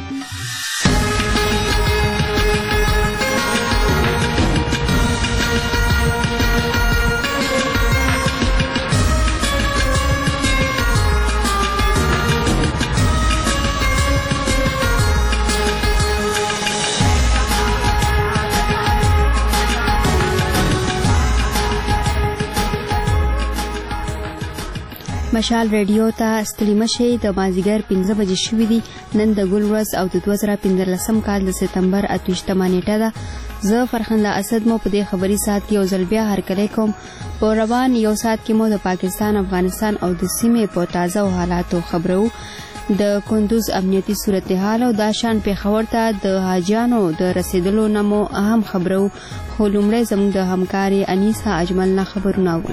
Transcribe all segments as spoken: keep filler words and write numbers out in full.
مشال ریډیو ته ستړي مشئ. د مازدیګر پنځه بجې شوي دي. نن د ګل ورځ او د دوه زره پنځلسم کال د سپتمبر اته ویشتمه نیټه ده. زه فرخنده اسد مو په دې خبري ساعت کې یو ځل بیا هرکلی کوم. په روان یو ساعت کې مو د پاکستان، افغانستان او د سیمې په تازه او حالاتو خبرو، د کندوز امنیتي صورتحال او د شان پیښور ته د حاجیانو د رسیدلو نه مو اهم خبرو. خو لومړی زموږ د همکاري انیسا اجمل نه خبرونه اورو.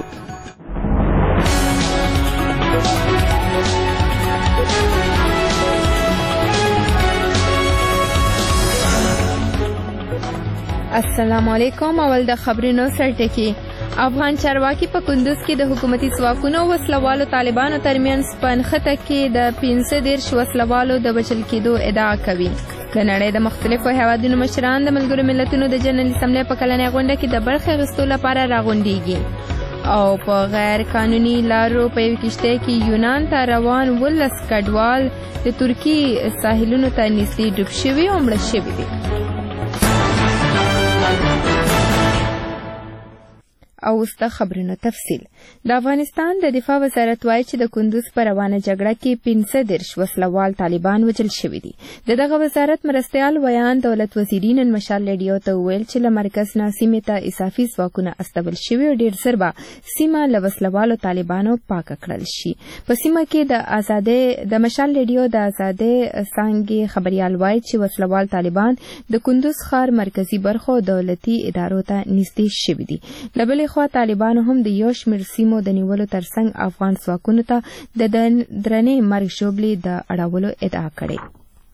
السلام علیکم. اول د خبرونو سرټکی. افغان چارواکي په کندوز کې د حکومتي ځواکونو او وسلوالو طالبانو ترمنځ په نښته کې د پنځه دېرش وسلوالو د وژل کېدو ادعا کوي. د نړۍ د مختلفو هیوادونو مشران د ملګرو ملتونو د جنرال اسمبلۍ په کلنۍ غونډه کې د برخې اخیستو لپاره راغونډېږي. او په غیر قانوني لارو په یوه کښتۍ کې یونان ته روان ولس کډوال د ترکي ساحلونو ته نږدې ډوب شوي او مړه شوي دي. او اوس د خبرونو تفصیل. د افغانستان د دفاع وزارت وایي چې د کندوز په روانه جګړه کې پنځه دېرش وسلوال طالبان وژل شوي دي. د دغه وزارت مرستیال ویان دولت وزیري نن مشال ریډیو ته وویل چې له مرکز نه سیمې ته اضافي ځواکونه استول شوي او ډېر ژر به سیمه له وسلوالو طالبانو پاکه کړل شي. په سیمه کې د ازادۍ د مشال ریډیو د ازادۍ څانګې خبریال وایي چې وسلوال طالبان د کندوز ښار مرکزي برخو دولتي ادارو ته نږدې شوي دي. له بلې خوا طالبانو هم د یو شمېر سیمو د نیولو ترڅنګ افغان ځواکونو ته د درنې مرګ ژوبلې د اړولو ادعا کړې.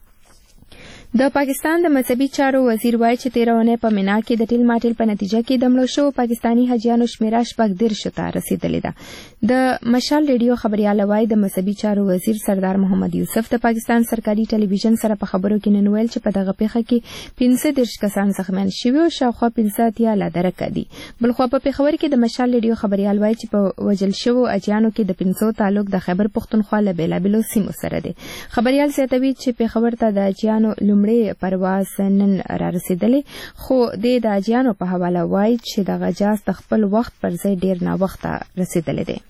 د پاکستان د مذهبي چارو وزیر وایي چې تېره اونۍ په مینا کې د ټیل ماټیل په نتیجه کې د مړو شوو پاکستاني حاجیانو شمېره شپږ دېرشو ته رسېدلې ده. د مشال ریډیو خبریاله وایي د مذهبي چارو وزیر سردار محمد یوسف د پاکستان سرکاري ټلویزیون سره په خبرو کې نن ویل چې په دغه پیښه کې پنځه دېرش کسان زخمیان شوي او شاوخوا پنځه اتیا لا درکه دي. بلخوا په پېښور کې د مشال ریډیو خبریال وایي چې په وژل شوو حاجیانو کې د پنځو تعلق د خیبر پښتونخوا له بېلابېلو سیمو سره دی. خبریال زیاتوي چې پېښور ته د حاجیانو لومړی پرواز نن را رسېدلې، خو د د حاجیانو په حواله وایي چې دغه جاز د خپل وخت پر ځای ډېر ناوخته رسېدلی دی.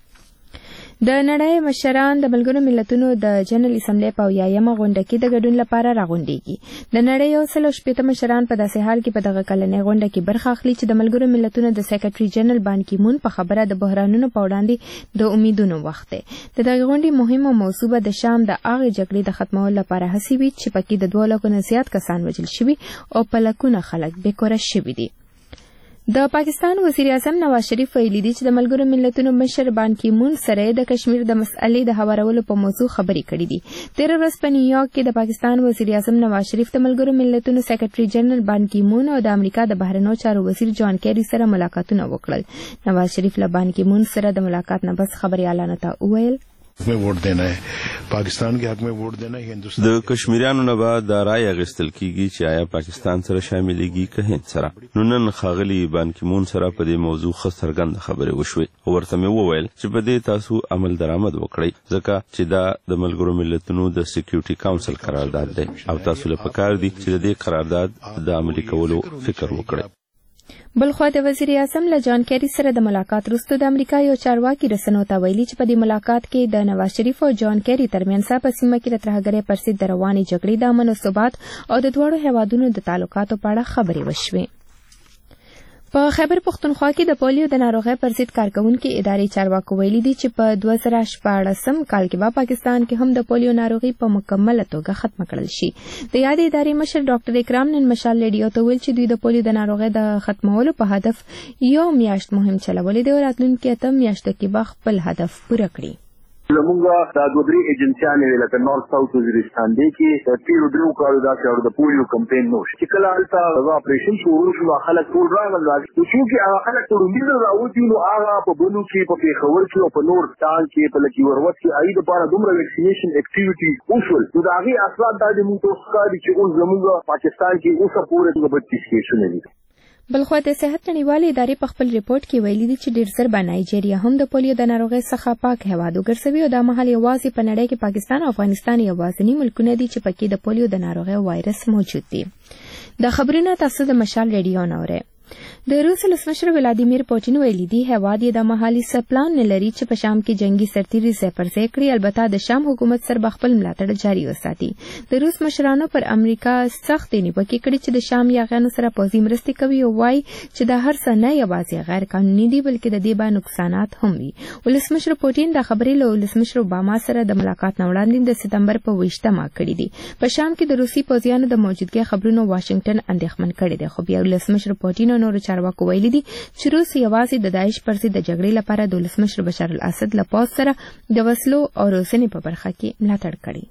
د نړۍ مشران د ملګرو ملتونو د جنرال اسمبلۍ په اویایمه غونډه کې د ګډون لپاره راغونډېږي. د نړۍ یو سل او شپېته مشران په داسې حال کې په دغه کلنۍ غونډه کې برخه اخلي چې د ملګرو ملتونو د سیکرټري جنرال بان کی مون په خبره د بحرانونو په وړاندې د امیدونو وخت دی. د دغه غونډې مهمه موضوع به د شام د هغې جګړې د ختمولو لپاره هڅې وي چې پکې د دوه لکو نه زیات کسان وژل شوي او په لکونه خلک بېکوره شوي دي. د پاکستان وزیر اعظم نواز شریف ویلي دي چې د ملګرو ملتونو مشر بان کی مون سره د کشمیر د مسئلې د هوارولو په موضوع خبرې کړې دي. تېره ورځ په نیویارک کې د پاکستان وزیر اعظم نواز شریف د ملګرو ملتونو سیکرټري جنرال بان کی مون او د امریکا د بهرنیو چارو وزیر جان کیری سره ملاقاتونه وکړل. نواز شریف له بان کی مون سره د ملاقات نه بس خبريالانو ته وویل میں ووٹ دینا ہے، پاکستان کے حق میں ووٹ دینا ہے. ہندوستان د کشمیریانو نه به دا رای اخیستل کیږي چې آیا پاکستان سره شاملېږي که هند سره. نو نن ښاغلي بان کی مون سره په دې موضوع ښه څرګنده خبرې وشوې او ورته مې وویل چې په دې تاسو عمل درآمد وکړئ ځکه چې دا د ملګرو ملتونو د سکیورټي کونسل قرارداد دی او تاسو له پکار دي چې د دې قرارداد د عملي کولو فکر وکړئ. بلخوا د وزیر اعظم له جان کیری سره د ملاقات وروسته د امریکا یو چارواکي رسنیو ته ویلي چې په دې ملاقات کې د نواز شریف او جان کیری ترمنځ په سیمه کې د ترهګرۍ پر ضد د روانې جګړې د امن او ثبات او د دواړو هیوادونو د تعلقاتو په اړه خبرې وشوې. په خیبر پښتونخوا کې د پولیو د ناروغۍ پر ضد کارکوونکي ادارې چارواکو ویلي دي چې په دوه زره شپاړسم کال کې به پاکستان کې هم د پولیو ناروغي په مکمله توګه ختمه کړل شي. د یادې ادارې مشر ډاکټر اکرام نن مشال ریډیو ته ویل چې دوی د پولیو د ناروغۍ د ختمولو په هدف یو میاشت مهم چلولی دی او راتلونکي اته میاشتو کې به خپل هدف پوره کړي. زمونږ د دوه درې ایجنسیانې لکه نورث ساوث وزیرستان دی کې د تیرو درو کالو داسې د پولیو کمپین نو چې کله هلته د اپریشن شروع شو خلک ټول راغلل نو چې هغه خلک ټول مینه راوځي نو هغه په بنو کې په پیښور کې او په نورستان کې په لکي وروت کې اې د پاره دومره ویکسینیشن اکټیویټي وشول نو د هغې اثرات دا د موږ ته ښکاري چې اوس زموږ پاکستان کې اوسه پورې د بتیس کیسونه دي. بلخوا د صحت نړیوالې ادارې په خپل ریپورت کې ویلي دي چې ډېر زر به نایجیریا هم د پولیو د ناروغۍ څخه پاک هېواد وګرځوي او دا مهال یوازې په نړۍ کې پاکستان او افغانستان یوازیني ملکونه دي چې پکې د پولیو د ناروغۍ وایرس موجود دي. دا خبرونه تاسو د مشال ریډیو نه اورئ. د روس ولسمشر ولادیمیر پوټین ویلي دی هېواد یې د محلي سپلان نه لري چې په شام کې جنگي سرتیري ځای پر ځای کړي، البته د شام حکومت سره به خپل ملاتړ جاري وساتي. د روس مشرانو پر امریکا سخت نیوکې کړي چې د شام یاغیانو سره پوځي مرستې کوي او وایي چې دا هر څه نه یوازې غیر قانوني دي بلکې د دې به نقصانات هم وي. ولسمشر پوټین دا خبرې له ولسمشر اوباما سره د ملاقات نه وړاندې د سپتمبر په ویشتمه کړې دي. په شام کې د روسي پوځیانو د موجودګۍ خبرونو واشنگټن اندېښمن کړی دی، خو بیا ولسمشر پوټین او نورو چارواکو ویلي دي چې روس یوازې د داعش پر ضد د جګړې لپاره د ولسمشر بشار الاسد له پوځ سره د وسلو او روزنې په برخه کې ملاتړ کړی.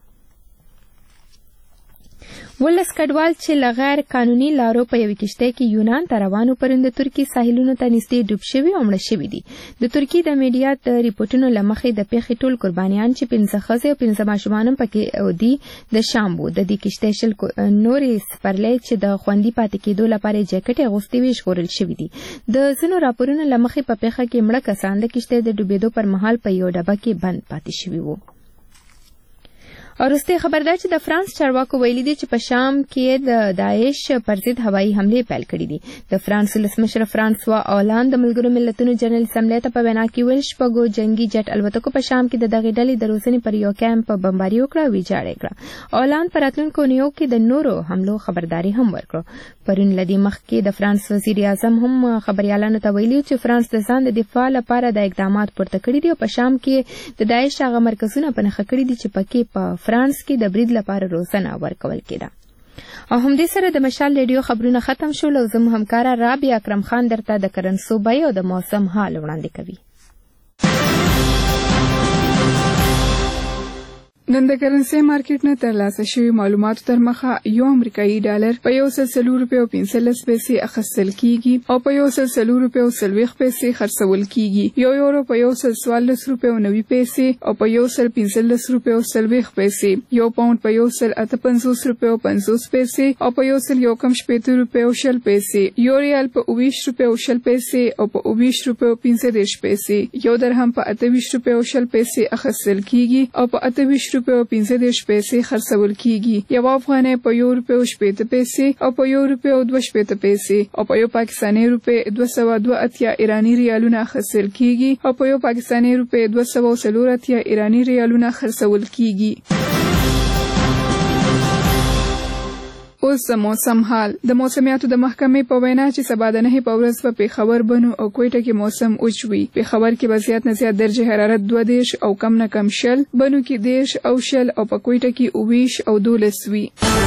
ولس کډوال چې له غیر قانوني لارو په یوې کښتۍ کې یونان ته روانو پرون د ترکیې ساحلونو ته نږدې ډوب شوي او مړه شوي دي. د ترکیې د میډیا د ریپورټونو له مخې د پیښې ټول قربانیان چې پنځه ښځې او پنځه ماشومان هم پکې دي د شام وو. د دې کښتۍ شل نورې سپرلۍ چې د خوندي پاتې کېدو لپاره یې جاکټ اغوستې وې ژغورل شوي دي. د ځینو راپورونو له مخې په پیښه کې مړه کسان د کښتۍ د ډوبېدو پر مهال په یو ډبه کې بند پاتې شوي وو. او وروستۍ خبر ده چې د فرانس چارواکو ویلي دي چې په شام کې د داعش پر ضد هوایي حملې پیل کړي دي. د فرانس ولسمشر فرانسوا اولاند د ملګرو ملتونو جنرال اسمبلۍ ته په وینا کې ویل شپږو جنګي جټ الوتکو په شام کې د دغې ډلې د روزنې پر یو کیمپ بمباري وکړه او ویجاړ یې کړه. اولاند په راتلونکو اونیو کې د نورو حملو خبرداري هم ورکړه. پرون له دې مخکې د فرانس وزیر اعظم هم خبریالانو ته ویلي چې فرانس د ځان د دفاع لپاره د اقدامات پورته کړي دي او په شام کې د داعش هغه مرکزونه په نښه کړي دي چې پکې په فرانس کې د برید لپاره روزنه ورکول کېده. او همدې سره د مشال ریډیو خبرونه ختم شول او زموږ همکاره رابعه اکرم خان درته د کرنسو بیې او د موسم حال وړاندې کوي. نن د کرنسي مارکیټ نه ترلاسه شوي معلوماتو تر مخه یو امریکایي ډالر په یو سل څلور روپیو پنځلس پیسې اخیستل کیږي او په یو سل څلور روپیو څلوېښت پیسې خرڅول کیږي. یو یورو په یو سل څوارلس روپیو نوي پیسې او په یو سل پنځلس روپیو څلوېښت پیسې. یو پاونډ په یو سل اته پنځوس روپیو پنځوس پیسې او په یو سل یو کم شپېته روپیو شل پیسې. یو ریال په اوویشت روپیو شل پیسې او په اوویشت روپیو پنځه دېرش پیسې. یو درهم په اته ویشت روپیو شل پیسې اخیستل کیږي او په اته ویشت روپیو پنځه دېرش پیسې خرڅول کیږي. یو افغانۍ په یو روپیو شپېته پیسې او په یو روپیو دوه شپېته پیسې او په یو پاکستاني روپۍ دوه سوه دوه اتیا ایراني ریالونه اخیستل کیږي او په یو پاکستاني روپۍ دوه سوه څلور اتیا ایراني ریالونه خرڅول کیږي. اوس د موسم حال. د موسمیاتو د محکمې په وینا چې سبا د نهې په ورځ په پېښور، بنو او کویټه کې موسم وچ وي. پېښور کې به زیات نه زیات درجه حرارت دوه دېرش او کم نه کم شل، بنو کې دېرش او شل او په کویټه کې اوویشت او دولس وي.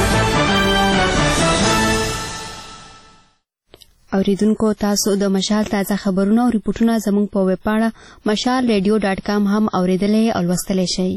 اوریدونکو تاسو د مشال تازه خبرونه او ریپورتونه زموږ په ویب پاڼه مشال ریډیو ډاټ کام هم اوریدلی او لوستلی شئ.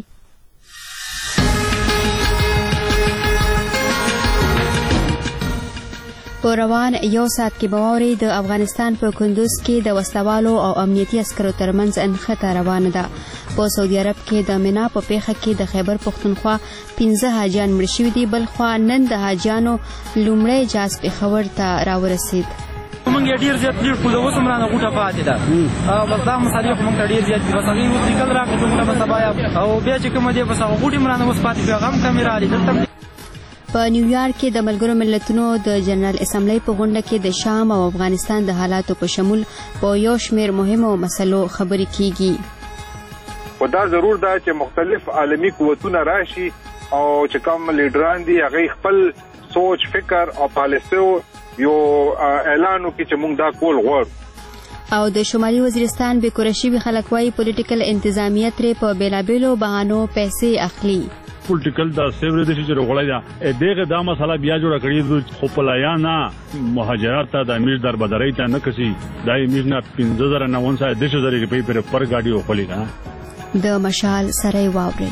په روان یو ساعت کې به واورئ د افغانستان په کندوز کې د وسلوالو او امنیتي عسکرو ترمنځ انخته روانه ده. په سعودي عرب کې د مینا په پیښه کې د خیبر پښتونخوا پنځه حاجیان مړه شوي دي. بل خوا نن د حاجیانو لومړی جاز پېښور ته راورسېد. موږ یې ډېر زیات لیډ کړو، اوس هم رانه غوټه پاتې ده. بس دا مسالې خو موږ ته ډېر زیات دي. بس هغې اوس لیکل راکړو چې موږ به سبا او بیا چې کومه دی بس هغه غوټې هم رانه اوس پاتې شوې، هغه هم کمې رالي. دلته په نیویارک کې د ملګرو ملتونو د جنرال اسمبلی په غونډه کې د شام او افغانستان د حالاتو په شمول په یو شمېر مهمو مسلو خبرې کیږي. خو دا ضرور ده چې مختلف عالمي قوتونه راشي او چې کوم لیډران دي هغه خپل سوچ، فکر او پالیسیو یو اعلان وکړي چې موږ دا کول غواړو. او د شمالي وزیرستان بې کوره شوي خلک وایي پولیټیکل انتظامیه ترې په بېلابېلو بهانو پیسې اخلي. پولیټیکل دا سیوري د چې روغړی دا دغه دا مسله بیا جوړه کړې خو پلایانا مهاجرت ته د امیر در بدرۍ ته نه کسي دا امیر نه پنځه زره نه ونسه د څه زره روپۍ پر پر گاډي وخلی نه د مشال سره واوري.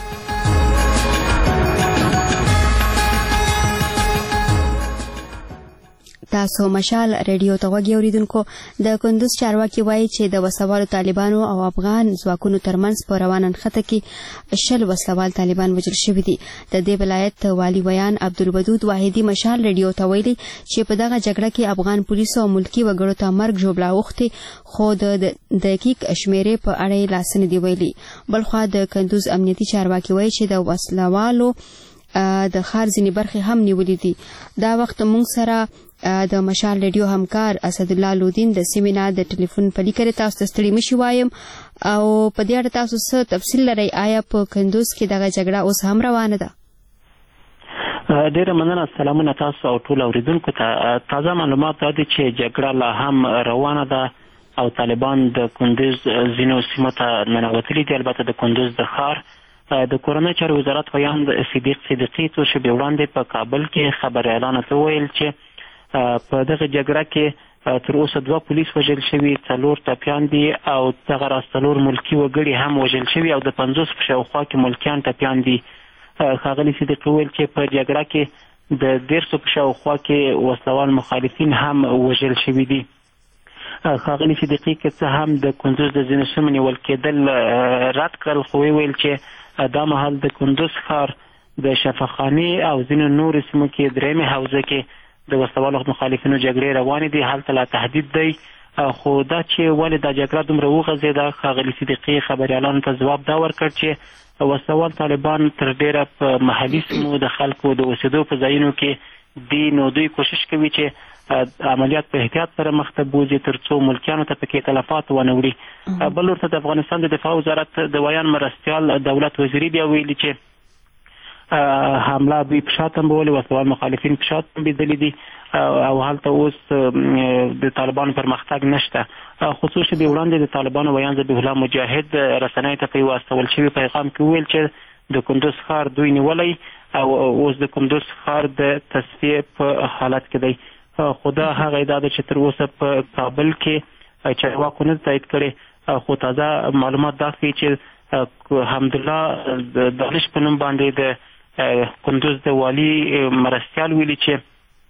تاسو مشال ریډیو ته وګورئ اوریدونکو. د کندوز چارواکي وایي چې د وسوالو طالبانو او افغان ځواکونو ترمنځ په روانه نښته کې شل وسوال طالبان وژل شوي دي. د دې ولایت والي ویان عبدالودود واحدي مشال ریډیو ته ویلي چې په دغه جګړه کې افغان پولیسو او ملکی وګړو ته مرګ ژوبلا اوښتي، خو د دقیق شمیرې په اړه یې لاس نه دي ویلي. بلخوا د کندوز امنیتي چارواکي وایي چې د وسلوالو د ښار ځینې برخې هم نیولې دي. دا وخت موږ سره د مشال ریډیو همکار اسدالله لودین د سیمې نه د ټلیفون په لیکه تاسو ته ستړي مشي وایم او په دې اړه تاسو څه تفصیل لرئ؟ آیا په کندوز کې دغه جګړه اوس هم روانه ده؟ ډیره مننه. سلامونه تاسو او ټول اوریدونکو ته. تازه معلومات دا دي چې جګړه لا هم روانه ده او طالبان د کندوز ځینو سیمو ته ننوتلي دي. البته د کندوز د ښار د کورنۍ چارو وزارت ویان صدیق صدیقي څو شېبې وړاندې په کابل کې خبر اعلان ته وویل چې په دغه جګړه کې تر اوسه دوه پولیس وژل شوي، څلور ټپیان دي او دغه راز څلور ملکي وګړي هم وژل شوي او د پنځوس په شاوخوا کې ملکیان ټپیان دي. ښاغلي صدیقي وویل چې په جګړه کې د دیرشو په شاوخوا کې وسلوال مخالفین هم وژل شوي دي. ښاغلي صدیقي که څه هم د کندوز د ځینو سیمو نیول کېدل رد کړل، خو ویل چې دا مهال د کندوز ښار د شفاخانې او ځینو نورو سیمو کې درېیمې حوزه کې د وسلوالو مخالفینو جګړې روانې دي. هلته لا تهدید دی، خو دا چې ولې دا جګړه دومره وغځېده، ښاغلي صدیقي خبریالانو ته ځواب دا ورکړ چې وسلوال طالبان تر ډېره په محلي سیمو د خلکو د اوسېدو په ځایونو کې دي، نو دوی کوشش کوي چې عملیات په احتیاط سره مخته بوځي تر څو ملکیانو ته پکې تلفات ونه وړي. بل ورته د افغانستان د دفاع وزارت د ویان مرستیال دولت وزیري بیا ویلي چې حمله دوی په شا تنبولې، وسلوال مخالفین په شا تنبېدلي دي او هلته اوس د طالبانو پرمختګ نشته. خصوص شېبې وړاندې د طالبانو ویان ذبیح الله مجاهد رسنیو ته په یو استول شوي پیغام کې وویل چې د کندوز ښار دوی نیولی او اوس د کندوز ښار د تصفیې په حالت کې دی. خو دا هغه ادعا ده چې تر اوسه په کابل کې چارواکو نه تایید کړې، خو تازه معلومات دا ښیي چې حمدالله دانش په نوم باندې د کندوز د والي مرستیال ویلي چې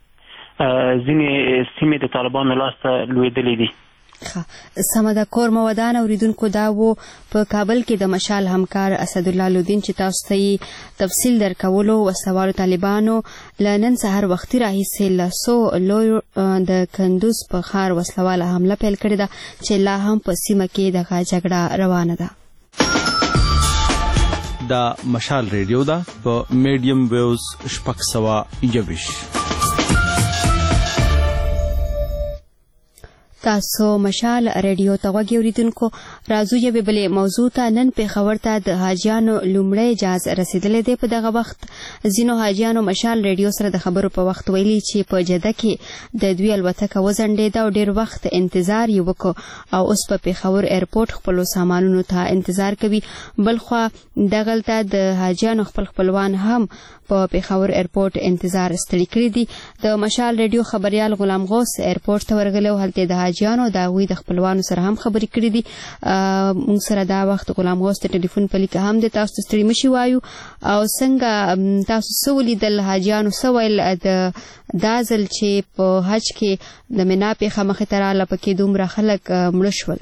ځینې سیمې د طالبانو لاسته لوېدلې دي. سمه ده. کور مودان اوریدونکو، دا و په کابل کې د مشال همکار اسدالله لودین چې تاسو ته تفصیل درکولو. وسوالو طالبانو له نن سهار وختي راهیسې له څو لویو د کندوز په ښار وسلواله حمله پیل کړې ده چې لا هم په سیمه کې دغه جګړه روانه ده. دا مشال ریډیو ده په میډیم ویوز شپږ سوه یویش. تاسو مشال ریډیو ته وګورئ اوریدونکو. راځو یوې بلې موضوع ته. نن پېښور ته د حاجیانو لومړی جهاز رسېدلی دی. په دغه وخت ځینو حاجیانو مشال ریډیو سره د خبرو په وخت ویلي چې په جده کې د دوی الوتکه وځنډېده او ډېر وخت انتظار یې وکړ او اوس په پېښور ایرپورټ خپلو سامانونو ته انتظار کوي. بلخوا دغلته د حاجیانو خپل خپلوان هم په پېښور ایرپورټ انتظار ستړي کړي دي. د مشال ریډیو خبریال غلام غوث ایرپورټ ته ورغلی او هلته د حاجیانو د هغوی د خپلوانو سره هم خبرې کړي دي. موږ سره دا وخت غلام غوث ته ټلیفون په لیکه هم د تاسو ته ستړي مشي وایو. او څنګه تاسو څه ولیدل؟ حاجیانو څه ویل د دا ځل چې په حج کې د منا پېښه مخې ته راغله پکې دومره خلک مړه شول؟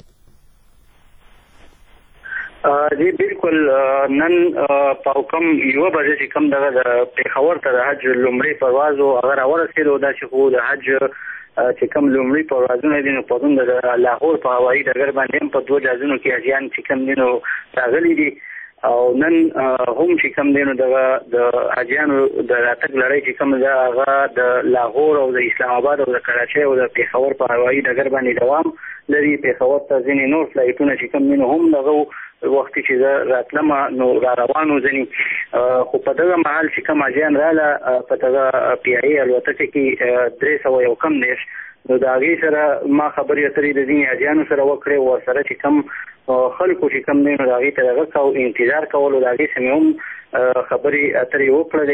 جی بالکل. نن په حکم یوه بجې چې کوم دغه د پېښور ته د حج لومړی پرواز و هغه راورسېدو. دا چې خو د حج چې کوم لومړی پروازونه دي نو پرون د لاهور په هوایي ډګر باندې هم په دوه جهازونو کې حاجیان چې کوم دي نو راغلي دي او نن هم چې کوم دی نو دغه د حاجیانو د راتګ لړۍ چې کوم ده هغه د لاهور او د اسلام آباد او د کراچۍ او د پېښور په هوایي ډګر باندې دوام لري. پېښور ته ځینې نور فلایټونه چې کوم دي نو هم دغه وخت چې زه راتلم نو را روانو ځینې، خو په دغه مهال چې کوم حاجیان راغله په دغه پی آی ای الوتکه کې درې سوه یو کم دېرش نو د هغې سره ما خبرې اترې د ځینې حاجیانو سره وکړې. ورسره چې کوم خلکو چې کوم دی نو د هغې ته دغه کو انتظار کولو د هغې سمې هم خبرې اترې وکړلې.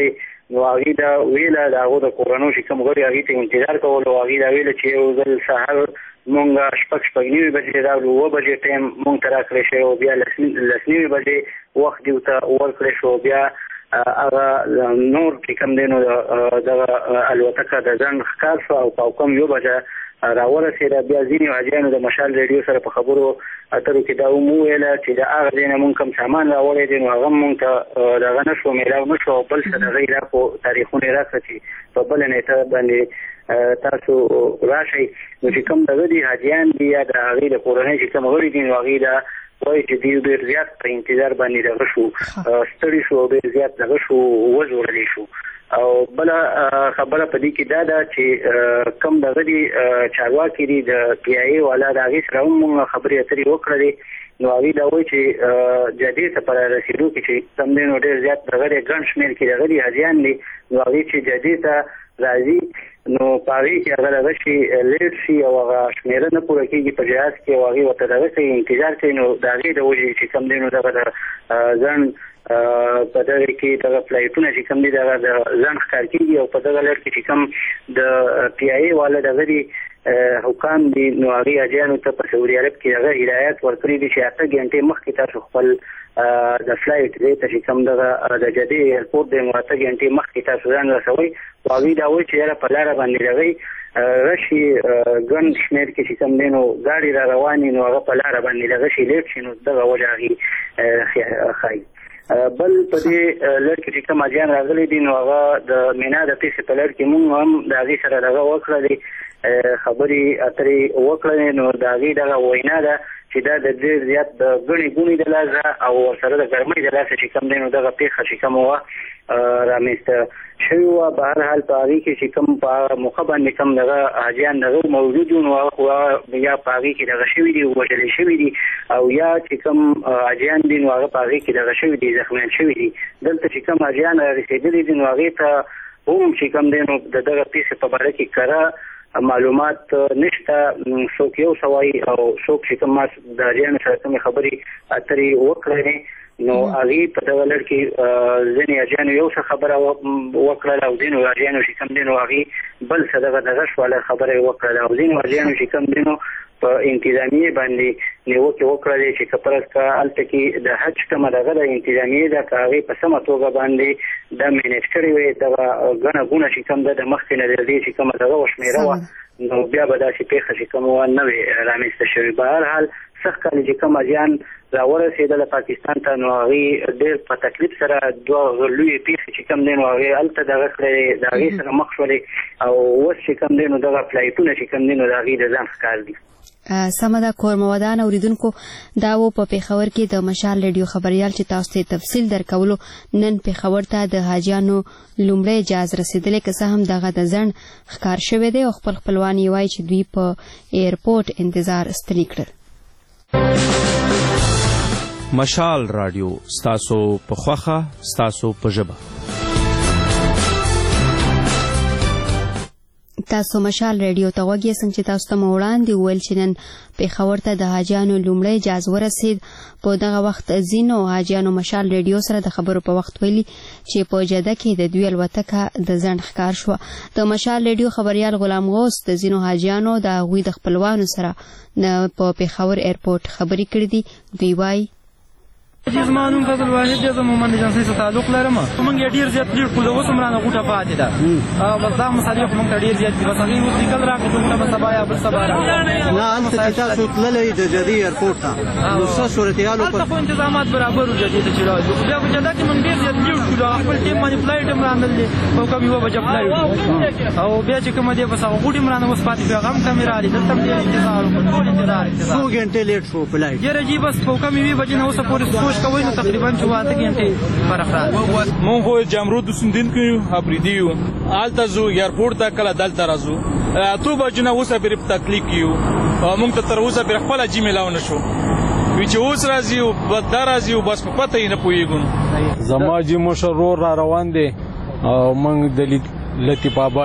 نو هغې دا ویله د هغو د کورنو چې کوم غړي هغې ته انتظار کول او هغې دا ویله چې یو ځل سهار مونږ شپږ شپږ نوي بجې راغلو اووه بجې ټایم مونږ ته راکړی شوی او بیا لس نوي بجې وخت دې ورته ورکړی شو. بیا هغه نور چې کوم دی نو دغه الوتکه د ځنډ ښکار شوه او پاوکم یو بجه راورسېده. بیا ځینې حاجیانو د مشال ریډیو سره په خبرو اترو کې دا هم وویله چې د هغه ځای نه مونږ کوم سامان راوړی دی نو هغه هم مونږ ته دغه نه شو میلاو نه شو او بل څه د هغې علاقو تاریخونه یې راکړه چې په بله نیټه باندې تاسو راشئ. نو چې کوم دغه دي حاجیان دي یا د هغې د کورنۍ چې کوم غړي دي نو هغې دا وایي چې دوی ډېر زیات په انتظار باندې دغه شو ستړي شو او ډېر زیات دغه شو وځورلی شو. او بله خبره په دې کې دا ده چې کوم دغه دي چارواکي دي د پی آی اې والا د هغې سره هم مونږ خبرې اترې وکړلې نو هغې دا وایي چې جدې ته په رارسېدو کې چې کوم دی نو ډېر زیات دغه دی ګڼ شمېر کې دغه دي حاجیان دي نو هغې چې جدې ته راځي نو په هغې کې هغه دغه شي لیټ شي او هغه شمېره نه پوره کېږي په جهاز کې او هغې ورته دغه کوي انتظار کوي نو د هغې د وجې چې کوم دی نو دغه د ځنډ په دغه کې دغه فلایټونه چې کوم دي دغه د ځنډ ښکار کېږي او په دغه لړ کې چې کوم د پی آی اې والا دغه دي حکام دي نو هغې حاجیانو ته په سعودي عرب کې هغه هدایات ورکړي دي چې اته ګنټې مخکې تاسو خپل د فلایټ دی ته چې کوم دغه د جدې ایرپورټ دی نو اته ګنټې مخکې تاسو ځان رسوئ او هغوی دا وایي چې یاره په لاره باندې دغې راشي ګڼ شمېر کې چې کوم دی نو ګاډي را روانې نو هغه په لاره باندې دغه شي لیټ شي نو دغه وجه هغې ښایي. بل په دې لړ کې چې کوم حاجیان راغلي دي نو هغه د مینا د پیسې په لړ کې مونږ هم د هغې سره دغه وکړلې خبرې اترې وکړلې نو د هغې دغه وینا ده چې دا د ډېر زیات د ګڼې ګوڼې د لاسه او ورسره د ګرمۍ د لاسه چې کوم دی نو دغه پېښه چې کومه وه رامنځته شوې وه. په هر حال په هغې کې چې کوم په موقع باندې کوم دغه حاجیان دغه موجود وو نو هغه یا په هغې کې دغه شوي دي وژلې شوي دي او یا چې کوم حاجیان دي نو هغه په هغې کې دغه شوي دي زخمیان شوي دي. دلته چې کوم حاجیان رارسېدلي دي نو هغې ته هم چې کوم دی نو د دغه پیښې په باره کې کره معلومات نشته. څوک یو څه وایي او څوک چې کوم ما د حاجیانو سره کومې خبرې اترې وکړلې نو هغې په دغه لړ کې ځینې حاجیانو یو څه خبره وکړله او ځینو حاجیانو چې کوم دی نو هغې بل څه دغه دغه شواله خبره یې وکړله او ځینو حاجیانو چې کوم دی نو په انتظامیې باندې نیوکې وکړلې چې که پرس که هلته کې د حج کومه دغه د انتظامیې ده که هغې په سمه توګه باندې دا مینیج کړې وې دغه ګڼه ګوڼه چې کوم ده د مخکې نه د دې چې کومه دغه وشمېره وه نو بیا به داسې پېښه چې کومه وه نه وې رامنځته شوې. په هر حال سخت کالي چې کوم حاجیان راورسېدله پاکستان ته نو هغې ډېر په تکلیف سره دوه لویې پیښې چې کوم دی نو هغې هلته دغه کړی د هغې سره مخ شولې او اوس چې کوم دی نو دغه فلایټونه چې کوم دی نو د هغې د ځان ښکار دي. سمه ده کورمودان اوریدونکو دا و په پیښور کې د مشال ریډیو خبریال چې تاسو ته تفصیل درکولو نن پیښور ته د حاجیانو لومړی جهاز رسېدلی که څه هم دغه د ځنډ ښکار شوی دی او خپل خپلوان یې وایي چې دوی په ایرپورټ انتظار ستړي کړل. مشال رادیو ستاسو په خوښه ستاسو په ژبه. تاسو مشال ریډیو ته غوږ یې څنګه چې تاسو ته مو وړاندې وویل چې نن پیښور ته د حاجیانو لومړی جهاز ورسېد. په دغه وخت ځینو حاجیانو مشال ریډیو سره د خبرو په وخت ویلي چې په جده کې د دوی الوتکه د ځنډ ښکار شوه. د مشال ریډیو خبریال غلام غوث د ځینو حاجیانو د هغوی د خپلوانو سره په پیښور ایرپورټ خبرې کړې دي. دوی وایي زما نوم فضل واحد دی، زه مومند ایجنسۍ سره تعلق لرم. موږ یې ډېر زیات لیډ کړو، اوس هم رانه غوټه پاتې ده. بس دا مسالې خو موږ ته ډېر زیات دي. بس هغې اوس لیکل راکړي چې موږ ته به سبا یا بل سبا راکړي. نه هلته چې تاسو تللی د جدې ایرپورټ ته نو څه صورتحال هلته خو انتظامات برابر وو جدې ته چې راځو. بیا په جده کې موږ ډېر زیات لیډ کړو. خپل ټیم باندې فلایټ هم رانل دی او کم یوه بجه فلایټ او بیا چې کومه دی بس هغه غوټې هم رانه اوس پاتې شوې، هغه هم کمې رالي. دلته هم ډېر انتظار وکړو، ټول انتظار انتظار څو ګنټې لیټ شو فلایټ؟ یاره جي بس په کم یوې بجې نه اوسه پورې سوچ کوئ نو تقریبا چې واته ګنټې فرق راځي. مونږ خو جامرود اوسېدونکي یو، افریدي یو. هلته ځو ایرپورټ ته، کله دلته راځو. اتو بجو نه اوسه پرې په تکلیف کې یو. مونږ ته تر اوسه پرې خپله جي میلاو نه شو. وی چې اوس راځي او دا راځي او بس په پته یې نه پوهېږو. زما جي مشر ورور را روان دی او موږ د لطیف آباد یو.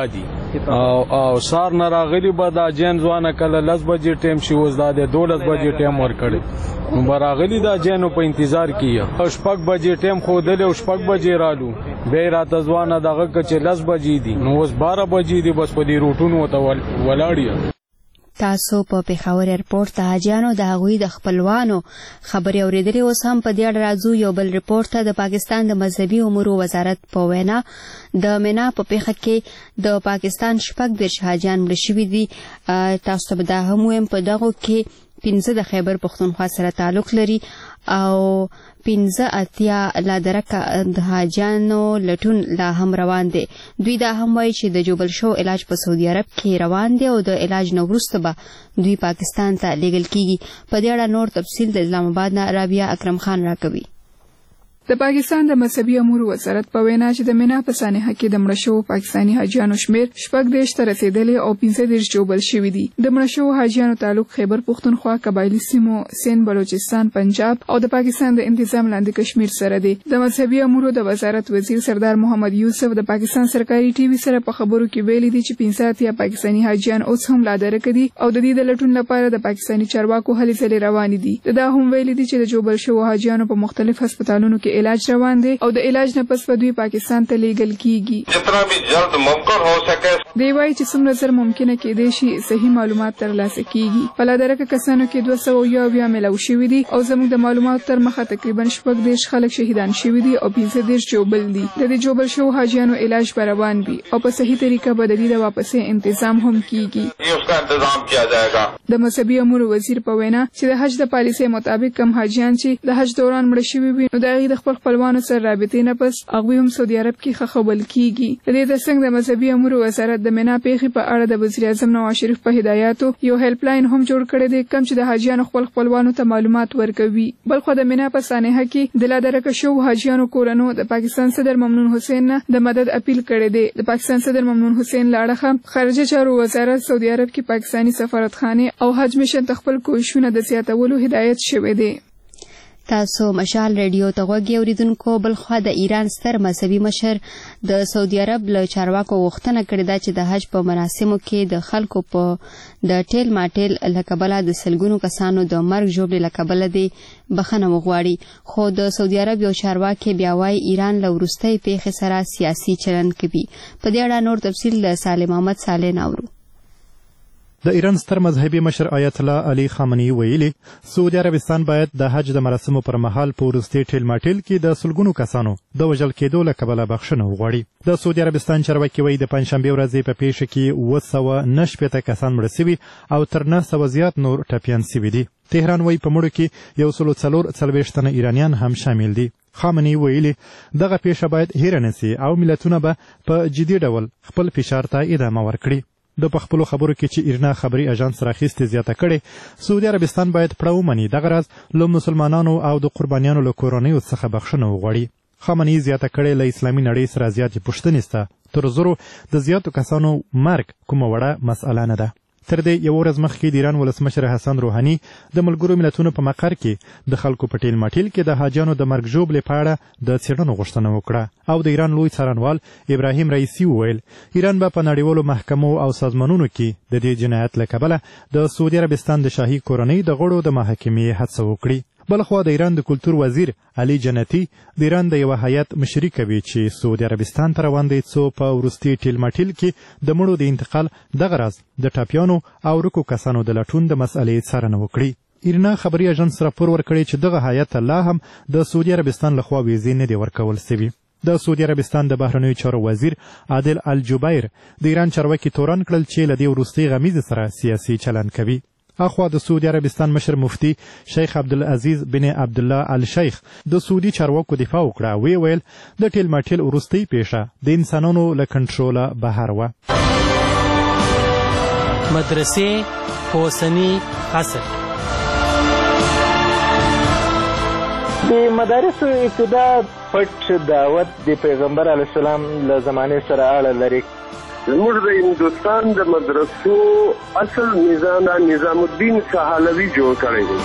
او سار نه راغلی به دا جین ځوانه کله لس بجې ټیم شي اوس دا د دولس بجې ټیم ورکړی نو به راغلي دا جینو په انتظار کې او شپږ بجې ټیم ښودلی او شپږ بجې رالو بیا یې راته ځوانه دغه که چې لس بجې دي نو اوس باره بجې دي بس په دې روټونو ورته ولاړ یم. تاسو په پېښور ایرپورټ د حاجیانو د هغوی د خپلوانو خبرې اورېدلې. اوس هم په دې اړه راځو یو بل ریپورټ ته. د پاکستان د مذهبي امورو وزارت په وینا د مینا په پیښه کې د پاکستان شپږ دېرش حاجیان مړه شوي دي. تاسو ته به دا هم ویم په دغو کې پنځه د خیبر پښتونخوا سره تعلق لري او پنځه اتیا لا درکه د حاجیانو لټون لا هم روان دی. دوی دا هم وایي چې د جوبل شو علاج په سعودي عرب کې روان دی او د علاج نه وروسته به دوی پاکستان ته لیږل کیږي. په دې اړه نور تفصیل د اسلام آباد نه رابعه اکرم خان راکوي. د پاکستان د مذهبي امورو وزارت په وینا چې د مینا په سانحه کې د مړه شوو پاکستاني حاجیانو شمېر شپږ دېرش ته رسېدلی او پنځه دېرش جوبل شوي دي. د مړه شوو حاجیانو تعلق خیبر پښتونخوا، قبایلي سیمو، سند، بلوچستان، پنجاب او د پاکستان د انتظام لاندې کشمیر سره دی. د مذهبي امورو د وزارت وزیر سردار محمد یوسف د پاکستان سرکاري ټي وي سره په خبرو کې ویلي دي چې پنځه اتیا پاکستاني حاجیان اوس هم لا درکه دي او د دې د لټون لپاره د پاکستاني چارواکو هلې ځلې روانې دي. دا هم ویلي دي چې د جوبل شوو حاجیانو په مختلف هسپتالونو کې علاج روان دی او د علاج نه پس په دوی پاکستان ته لیږل کیږي. جتنا بھی جلد ممکن ہو سکے دی وایي چې څومره زر ممکنه کېدای شي صحیح معلومات ترلاسه کیږي. په لا درکه کسانو کې دوه سوه اویا اویا میلاو شوي دي او زموږ د معلوماتو تر مخه تقریبا شپږ دېرش خلک شهیدان شوي دي او پنځه دېرش جوبل دي. د دې جوبل شوو حاجیانو علاج به روان وي او په صحیح طریقه به د دې د واپسې انتظام هم کیږي. د مذهبي امورو وزیر په وینا چې د حج د پالیسۍ مطابق کم حاجیان چې د حج دوران مړه شوي وي نو د هغوی د خپل خپلوانو سره رابطې نه پس هغوی هم سعودي عرب کې ښخول کیږي. د دې ترڅنګ د مذهبي امورو وزارت د مینا پیښې په اړه د وزیر اعظم نواز شریف په هدایاتو یو هیلپ لاین هم جوړ کړی دی کوم چې د حاجیانو خپل خپلوانو ته معلومات ورکوي. بلخو د مینا په سانحه کې د لا درکه شوو حاجیانو کورنو د پاکستان صدر ممنون حسین نه د مدد اپیل کړی دی. د پاکستان صدر ممنون حسین له اړخه خارجه چارو وزارت سعودي عرب کې پاکستاني سفارتخانې او حج میشن ته خپل کوښښونه د زیاتولو هدایت شوی دی. تاسو مشال ریډیو ته غوږ اوریدونکو. بلخوا د ایران ستر مذهبي مشر د سعودي عرب له چارواکو غوښتنه کړې ده چې د حج په مراسمو کې د خلکو په د ټیل ماټیل له کبله د سلګونو کسانو د مرګ ژوبلې له کبله دی بخښنه وغواړي. خو د سعودي عرب یو چارواکي بیا وایي ایران له وروستۍ پیښې سره سیاسي چلند کوي. په دې اړه نور تفصیل د سالم محمد صالح ناورو. د ایران ستر مذهبي مشر آیت الله علي خامنه‌ای ویلي سعودي عربستان باید د حج د مراسمو پر مهال په وروستي ټیل ماټیل کې د سلګونو کسانو د وژل کېدو له کبله بخښنه وغواړي. د سعودي عربستان چارواکي وایي د پنجشنبې ورځې په پیښه کې اووه سوه نه شپېته کسان مړه سوي او تر نه سوه زیات نور ټپیان سوي دي. تهران وایي په مړو کې یو سلو څلور څلوېښت تنه ایرانیان هم شامل دي. خامنه‌ای ویلي دغه پیښه باید هیره نه سي او ملتونه به په جدي ډول خپل فشار ته ادامه ورکړي. د پخپلو خبرو کې چې ایرنا خبري اژانس راخیستې زیاته کړې سعودي عربستان باید پړه ومني دغه راز له مسلمانانو او د قربانیانو له کورنیو څخه بخښنه وغواړي. خامنه‌ای زیاته کړې له اسلامي نړۍ سره زیاتې پوښتنې سته تر زرو د زیاتو کسانو مرګ کومه وړه مسئله نه ده. تر دې یو ورځ مخکې د ایران ولسمشر حسن روحاني د ملګرو ملتونو په مقر کې د خلکو په ټیل ماټیل کې د حاجیانو د مرګ ژوبلې په اړه د څېړنو غوښتنه وکړه او د ایران لوی څارنوال ابراهیم رئیسي وویل ایران به په نړیوالو محکمو او سازمانونو کې د دې جنایت له کبله د سعودي عربستان د شاهي کورنۍ د غړو د محاکمې هڅه وکړي. بلخوا د ایران د کلتور وزیر علي جنتی د ایران د یوه هیات مشري کوي چې سعودي عربستان ته روان دی څو په وروستي ټیل ماټیل کې د مړو د انتقال دغه راز د ټاپیانو او رکو کسانو د لټون د مسئلې څارنه وکړي. ایرنا خبري اژانس راپور ورکړی چې دغه هیات لا هم د سعودي عربستان لخوا ویزې نه دي ورکول سوي. د سعودي عربستان د بهرنیو چارو وزیر عادل الجبیر د ایران چارواکي تورن کړل چې له دې وروستۍ غمیزې سره سیاسي چلند کوي. اخوا د سعودي عربستان مشر مفتی شیخ عبدالعزیز بن عبدالله الشیخ د سعودي چارواکو دفاع وکړه. وی ویل د ټیل ماټیل وروستۍ پیښه د انسانانو له کنټروله بهر وه. مدرسې په اوسني عصر د مدارسو ابتدا پټ دعوت د پیغمبر علیه السلام له زمانې سره اړه لري. زموږ د هندوستان د مدرسو اصل نظام نظام الدین سهالوي جوړ کړی دی.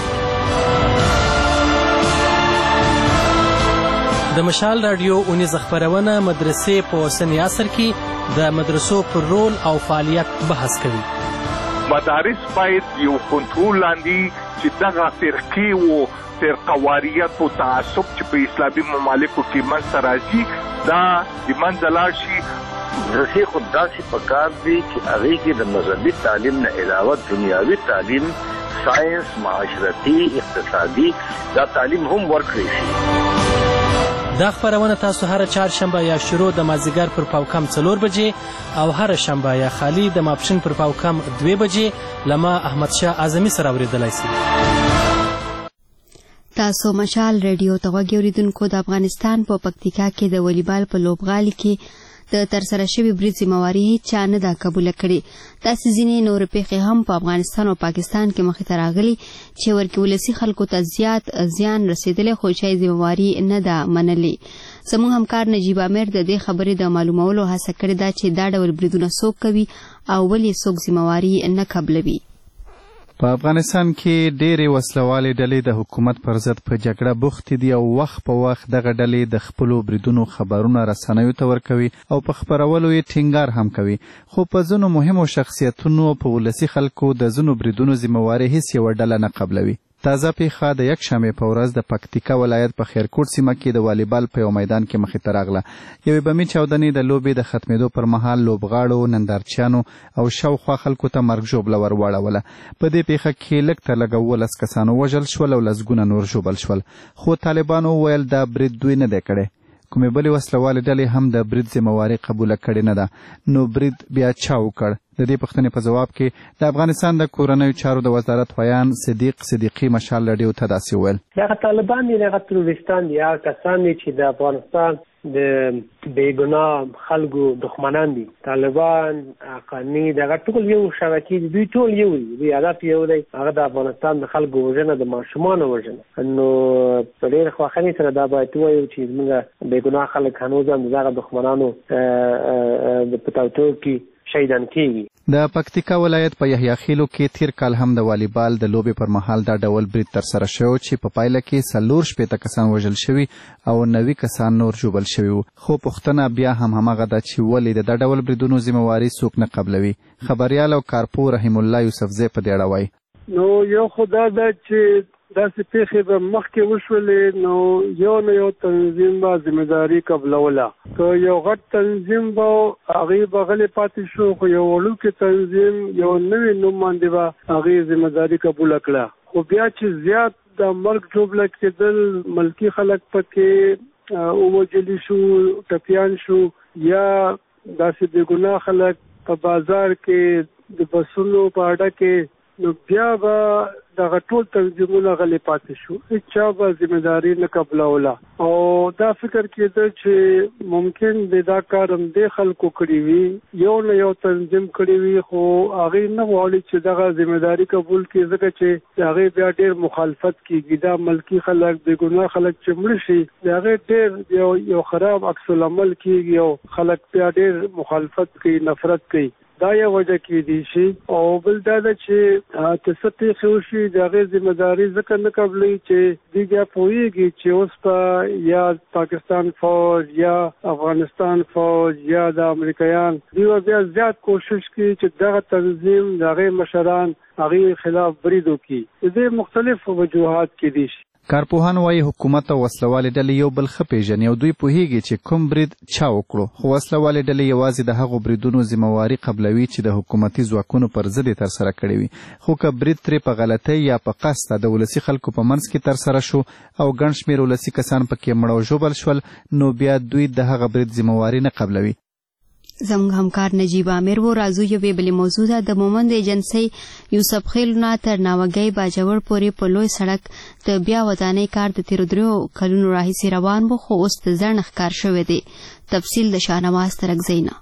د مشال رادیو اونیزه خپرونه مدرسې په اوسني عصر کې د مدرسو پر رول او فعالیت بحث کوي. مدارس باید یو کنټرول لاندې چې دغه فرقې و فرقواریت او تعصب چې په اسلامي ممالکو کې منځته راځي دا د منځه لاړ شي. مدرسې خو داسې پکار دي چې هغې کې د مذهبي تعلیم نه علاوه دنیاوي تعلیم، ساینس، معاشرتي، اقتصادي دا تعلیم هم ورکړی شي. دا خپرونه تاسو هر چهارشنبه یا شروع د مازدیګر پر پاوکم څلور بجې او هر شنبه یا خالی د ماپښین پر پاوکم دوې بجې له ما احمدشاه اعظمي سره اورېدلی سي. تاسو مشال ریډیو ته غوږ اورېدونکو د افغانستان په پکتیکا کې د والیبال په لوبغالي کې د ترسره شوي برید ذمہواري هیڅ چا نه ده قبوله کړې. داسې ځینې نورې پیښې هم په افغانستان او پاکستان کې مخې ته راغلي چې ورکې ولسي خلکو ته زیات زیان رسېدلی خو چا یې ذمہواري نه ده منلې. زموږ همکار نجیب امیر د دې خبرې د معلومولو هڅه کړې ده چې دا ډول بریدونه څوک کوي او ولې څوک ذمہواري نه قبلوي. په افغانستان کې ډېرې وسلوالې ډلې د حکومت پر ضد په جګړه بوختې دي او وخت په وخت دغه ډلې د خپلو بریدونو خبرونه رسنیو ته ورکوي او په خپرولو یې ټینګار هم کوي. خو په ځینو مهمو شخصیتونو په ولسي خلکو د ځینو بریدونو ذمہواري هیڅ یوه ډله نه قبلوي. تازه پیښه د یکشنبې په ورځ د پکتیکا ولایت په خیرکوټ سیمه کې د والیبال په یو میدان کې مخې ته راغله. یوې بمي چاودنې د لوبې د ختمېدو پر مهال لوبغاړو، نندارچیانو او شاوخوا خلکو ته مرګ ژوبله ور واړوله. په دې پیښه کې لږ تر لږه اوولس کسان ووژل شول او لسګونه نور ژوبل شول. خو طالبانو وویل دا برید دوی نه دی کړی. کومې بلې وسلوالې ډلې هم د برید ذمہواري قبوله کړې نه ده. نو برید بیا چا وکړ؟ د دې پوښتنې په جواب کې د افغانستان د کورنیو چارو د وزارت ویان صدیق صدیقي مشال رادیو ته داسې وویل: دغه طالبان دي، دغه تروریستان دي، هغه کسان دي چې د افغانستان د بېګناه خلکو دښمنان دي. طالبان، حقاني، دغه ټول یو شبکې دي، دوی ټول یو دي، دوی هدف یو دی، هغه د افغانستان د خلکو وژنه، د ماشومانو وژنه. نو په ډېر خواخنۍ سره دا باید ووایو چې زموږ بېګناه خلک هنوز هم د دغه دښمنانو په توطیو کې شهیدان کېږي. د پکتیکا ولایت په یحیی خیلو کې تیر کال هم د والیبال د لوبې پر مهال دا ډول برید ترسره شوی چې په پایله کې څلور شپېته کسان وژل شوي او نوي کسان نور ژوبل شوي وو. خو پوښتنه بیا هم هماغه ده چې ولې د دا ډول بریدونو ذمہواري څوک نه قبلوي. خبریال او کارپو رحیم الله یوسفزی په دې اړه وایي: نو یو خو دا ده چې داسې پیښې به مخکې وشولې نو یو نه یو تنظیم به ذمہداري قبلوله. که یو غټ تنظیم به هغې به غلې پاتې شو، خو یو وړوکی تنظیم یو نوي نوم باندې به هغې ذمہداري قبوله کړه. خو بیا چې زیات د مرګ ژوبله کېدل، ملکي خلک پکې ووژلي شو، ټپیان شو، یا داسې بېګناه خلک په بازار کې د بسونو په اډه کې، نو بیا به دغه ټول تنظیمونه غلې پاتې شو، هېچا به ذمہداري نه قبلوله. او دا فکر کېده چې ممکن د دا کار همدې خلکو کړي وي، یو نه یو تنظیم کړي وي، خو هغې نه غواړي چې دغه ذمہداري قبول کړي، ځکه چې د هغې بیا ډېر مخالفت کېږي. دا ملکي خلک، بېګناه خلک چې مړه شي، د هغې ډېر یو یو خراب عکس العمل کېږي او خلک بیا ډېر مخالفت کوي، نفرت کوي. دا یو وجه کېدی شي. او بل دا ده چې که څه پیښې وشي د هغې ذمہداري ځکه نه قبلوي چې دوی بیا پوهېږي چې اوس به یا پاکستان فوج یا افغانستان فوج یا د امریکایان دوی به بیا زیات کوشش کوي چې دغه تنظیم د هغې مشران هغې خلاف برید وکړي. د دې مختلف وجوهات کېدی شي. کارپوهان وایي حکومت او وسلوالې ډلې یو بل ښه پېژني او دوی پوهېږي چې کوم برید چا وکړو. خو وسلوالې ډلې یوازې د هغو بریدونو ذمہواري قبلوي چې د حکومتي ځواکونو پر ضد یې ترسره کړي وي. خو که برید ترې په غلطۍ یا په قصده د ولسي خلکو په منځ کې ترسره شو او ګڼ شمېر ولسي کسان پکې مړه او ژوبل شول، نو بیا دوی د هغه برید ذمہواري نه قبلوي. زموږ همکار نجیب امیر و راځو یوې بلې موضوع ده. د مومند ایجنسۍ یوسف خیل نه تر ناوګۍ باجوړ پورې په لوی سړک د بیا ودانۍ کار د تېرو دریو کلونو راهیسې روان و، خو اوس د ځنډ ښکار شوی دی. تفصیل د شاهنواز ترکزۍ نه.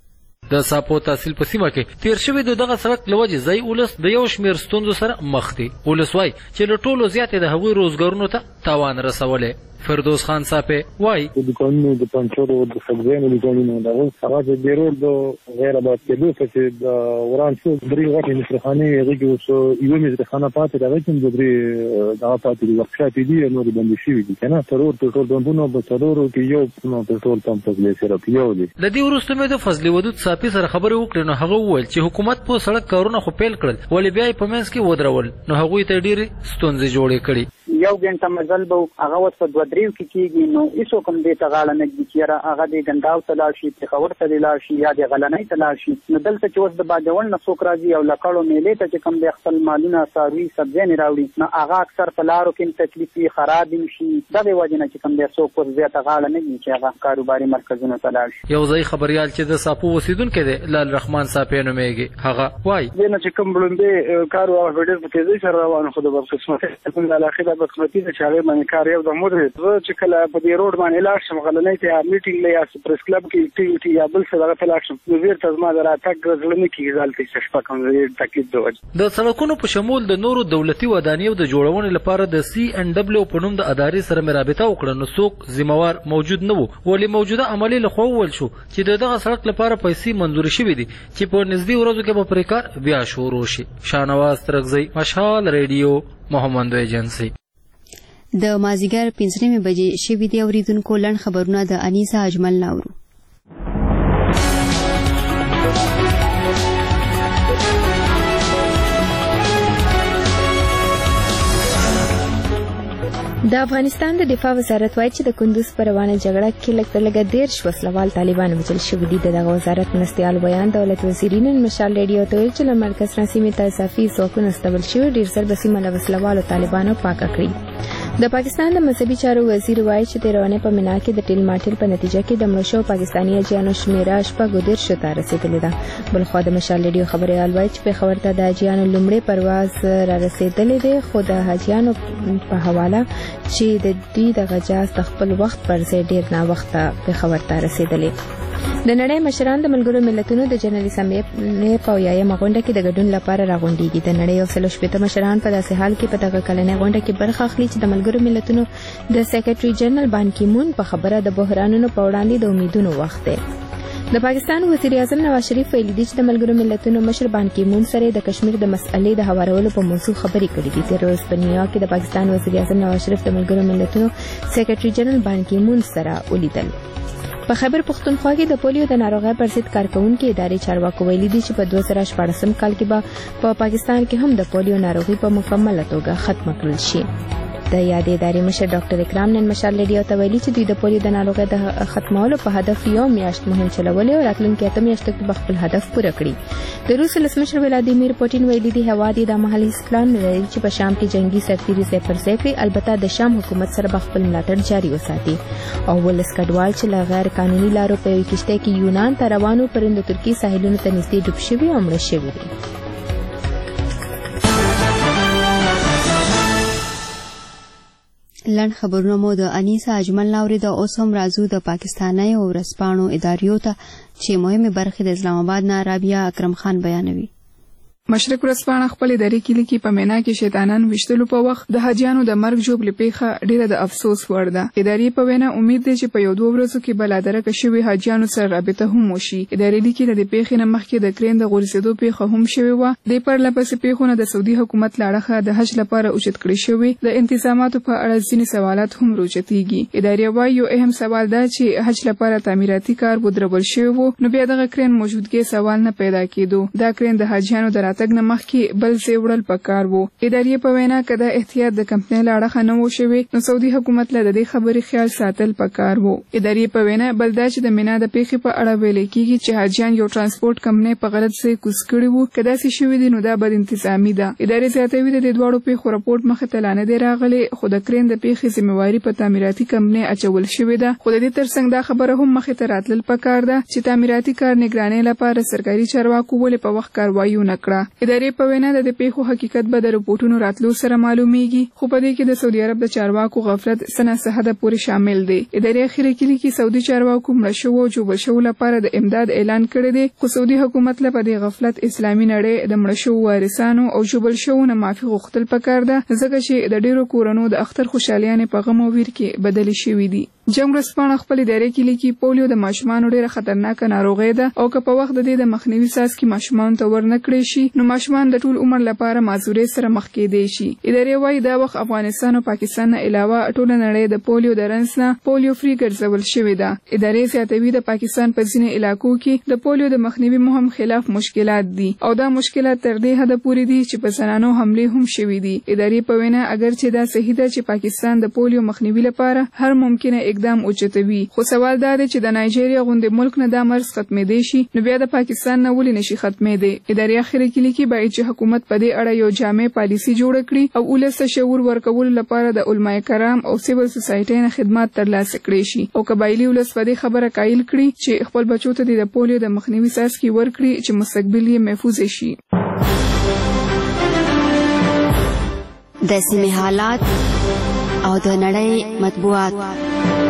د ساپو تحصیل په سیمه کې تیر شوی د دغه سړک له وجې ځای ولس د یو شمېر ستونزو سره مخ دی. ولس وایي چې له ټولو زیاتې د هغوی روزګارونو ته تاوان رسولی. فردوس خان صاحب وایي د قانونو د پنځو د سبزیانو د قانونو دا هغه د بیرول د غیر آباد کېدو چې د وران څو درې غټې مصرخانې هغه کې اوس یو مصرخانه پاتې ده چې د درې دا پاتې د ورکشاپ دي نو د بندي شوي دي کنه ترور پټرول پمپونو په ترورو کې یو نو پټرول پمپ په سره یو دي د دې وروسته مې د فضل ودود صافي سره خبرې وکړې نو هغه وویل چې حکومت په سړک کارونه خو پیل کړل ولې بیا یې په منځ کې ودرول نو هغوی ته ډېرې ستونزې جوړې کړې یو ګنټه مزل به هغه اوس په دوه دریو کې کېږي نو هېڅوک هم دې ته غاړه نه ږدي چې یاره هغه دې ګنداو ته لاړ شي پېښور ته دې لاړ شي یا دې غلنۍ ته لاړ شي نو دلته چې اوس د باجوړ نه څوک راځي او لکړو میلې ته چې کوم دې خپل مالونه څاروي سبزیانې راوړي نو هغه اکثر په لارو کې تکلیف وي خراب هم شي دغې وجې نه چې کوم دې څوک اوس دې ته غاړه نه ږدي چې هغه کاروباري مرکزونو ته لاړ شي یو ځای خبریال چې د ساپو اوسېدونکی دی لال رحمان صاحب نومېږي هغه وایي دې نه چې کوم بلوندې کار او هغه ډېر په تېزۍ سره روان خو د بدقسمتۍ کوم د علاقې د بدقسمتي د چې هغې باندې کار یو دم ودرېد زه چې کله په دې روډ باندې لاړ شم غلنۍ ته یا میټینګ له یا پریس کلب کې اکټیویټي یا بل څه دغه ته لاړ شم نو بېرته زما د راتګ زړه نه کېږي دلته چې شپه کوم ډېر تکلیف د وجې د سړکونو په شمول د نورو دولتي ودانیو د جوړونې لپاره د سی ان ډبلیو په نوم د ادارې سره مې رابطه وکړه نو څوک ذمهوار موجود نه و ولې موجوده عملي له خوا وویل شو چې د دغه سړک لپاره پیسې منظورې شوې دي چې په نږدې ورځو کې به پرې کار بیا شروع شي شاهنواز ترکزی مشال ریډیو محمد ایجنسی د مازیګر پنځه نیمې بجې شوي دي اورېدونکو لنډ خبرونه د انیسا اجمل ناورو د افغانستان د دفاع وزارت وایي چې د کندوز په روانه جګړه کې لږ تر لږه دېرش وسلوال طالبان وژل شوي دي د دغه وزارت مرستیال بیان دولت وزیري نن مشال ریډیو ته ویل چې له مرکز نه سیمې ته اضافي ځواکونه استول شوي ډېر زر به سیمه له وسلوالو طالبانو پاکه کړي د پاکستان د مذهبي چارو وزیر وایي چې د روانې په مینا کې د ټیل ماټیل په نتیجه کې د مړو شوو پاکستاني حاجیانو شمېره شپږو دېرشو ته رسېدلې ده بلخوا د مشال ریډیو خبریال وایي چې پېښور ته د حاجیانو لومړی پرواز را رسېدلی دی خو د حاجیانو په حواله چې د دوی د غجاز د خپل وخت پر ځای ډېر ناوخته پېښور ته رسېدلې د نړۍ مشران د ملګرو ملتونو د جنرالي اسمبلې په اویایمه غونډه کې د ګډون لپاره راغونډېږي د نړۍ یو سل او شپېته مشران په داسې حال کې په دغه کلنۍ غونډه کې برخه اخلي چې د ملګرو ملتونو د سیکرټري جنرال بان کی مون په خبره د بحرانونو په وړاندې د امیدونو وخت دی د پاکستان وزیر اعظم نواز شریف ویلي دي چې د ملګرو ملتونو مشر بان کی مون سره د کشمیر د مسئلې د هوارولو په موضوع خبرې کړې دي تېره ورځ په نیویارک کې د پاکستان وزیر اعظم نواز شریف د ملګرو ملتونو سیکرټري جنرال بان کی مون سره ولیدل په خیبر پښتونخوا کې د پولیو د ناروغۍ پر ضد کارکوونکي ادارې چارواکو ویلي دي چې په دوه زره شپاړسم کال کې به په پاکستان کې هم د پولیو ناروغي په مکمله توګه ختمه کړل شي د یادې ادارې مشر ډاکټر اکرام نن مشال ریډیو ته ویلي چې دوی د پولیو د ناروغۍ د ختمولو په هدف یو میاشت مهم چلولې او راتلونکي اته میاشتو کې به خپل هدف پوره کړي د روس ولسمشر ولادیمیر پوټین ویلي دی هېواد یې دا مهال هېڅ پلان نه لري چې په شام کې جنګي سرتیري ځای پر ځای کړي البته د شام حکومت سره به خپل ملاتړ جاري وساتي او ولس کډوال چې له غیر قانوني لارو په یوې کښتۍ کې یونان ته روانو پرون د ترکیې ساحلونو ته نږدې ډوب شوي او مړه شوي دي لنډ خبرونه مو د انیسا اجمل ناوري د اوس هم راځو د پاکستاني او ورځپاڼو اداریو ته چې مهمه برخه د اسلام آباد نه رابعه اکرم خان بیانوي مشرق ورځپاڼه خپل ادارې کې لیکي په مینا کې شیطانان وشتلو په وخت د حاجیانو د مرګ جوړ پیښه ډیره د افسوس وړ ده ادارې په وینا امید ده چې په یو دوه ورځو کې بلادرکه شوی حاجیانو سره رابطه هم وشي ادارې لیکي د پیښې نه مخکې د کرین د غورځېدو پیښه هم شوی و د پرلپسې پیښونه د سعودي حکومت لاړه د حج لپاره اوچت کړی شوی د انتظاماتو په اړه ځینې سوالات هم روچتيږي ادارې وايي یو اهم سوال دا چې حج لپاره تعمیراتي کار ودرول شوی وو نو بیا دغه کرین موجودګي سوال نه پیدا کېدو دا کرین د حاجیانو د راتګ نه مخکې بل څه وړل پکار وو ادارې په وینا کده احتیاط د کمپنۍ لاړه نه و شوی نو سعودي حکومت له دې خبرې خیال ساتل پکار وو ادارې په وینا بل دا چې د مینا د پیښې په اړه ویل کېږي چې حاجیان یو ترانسپورت کمپنۍ په غلط ځای کوز کړي وو کدا چې شوی دی نو دا بد انتظامی ده ادارې زیاتوي د دواړو پیښو راپورټ مخه ته لانه دی راغلی خو د کرین د پیښې ذمہواری په تعمیراتي کمپنۍ اچول شوې ده خو د دې ترڅنګ دا خبره هم مخه ته راتلل پکار ده چې تعمیراتي کار نگرانۍ لپاره سرکاري چارواکو ولې په وخت کاروایي نه کړه ادارې په وینا د پیښو حقیقت به د رپورټونو راتلو سره معلومیږي، خو په دې کې د سعودي عرب د چارواکو غفلت سنه سحده پورې شامل دی. ادارې اخیری کې کې سعودي چارواکو مړه شو او جوړ شو لپاره د امداد اعلان کړی دی، خو سعودي حکومت له په دې غفلت اسلامي نړۍ د مړه شو وارثانو او جوړ شو نه معافي غوښتل پکار ده، ځکه چې د ډیرو کورونو د اختر خوشالیانې په غم او ویر کې بدلی شوې دي. جنگ ورځپاڼه خپل ادارې کې لیکي پولیو د ماشومانو ډیره خطرناکه ناروغي ده او که په وخت د دې د مخنیوي څاڅکي ماشومان ته ورنکړي شي نو ماشومان د ټول عمر لپاره معذوري سره مخ کېدی شي. ادارې وايي دا وخت افغانستان او پاکستان نه علاوه ټول نړۍ د پولیو د رنس نه پولیو فری ګرځول شوې ده. ادارې زیاتوي د پاکستان په ځینې علاقو کې د پولیو د مخنیوي مهم خلاف مشکلات دي او دا مشکلات تر دې حده پورې دي چې په زنانو حملې هم شوې دي. ادارې په وینا اگر چې دا صحیح ده چې پاکستان د پولیو مخنیوي لپاره هر ممکنه اقدام اوچتوي، خو سوال دا دی چې د نایجیریا غوندې ملک نه دا مرض ختمېدی شي نو بیا د پاکستان نه ولې نشي ختمېدی. ادارې اخیری کې لیکي باید چې حکومت په دې اړه یو جامع پالیسي جوړه کړي او ولس ته شعور ورکولو لپاره د علماء کرام او سیول سوسایټي نه خدمات ترلاسه کړي شي او قبایلی ولس په دې خبره قایل کړي چې خپل بچو ته د پولیو د مخنیوي څاڅکي ورکړي چې مستقبل یې محفوظ شي. د سیمې حالات او د نړۍ مطبوعات.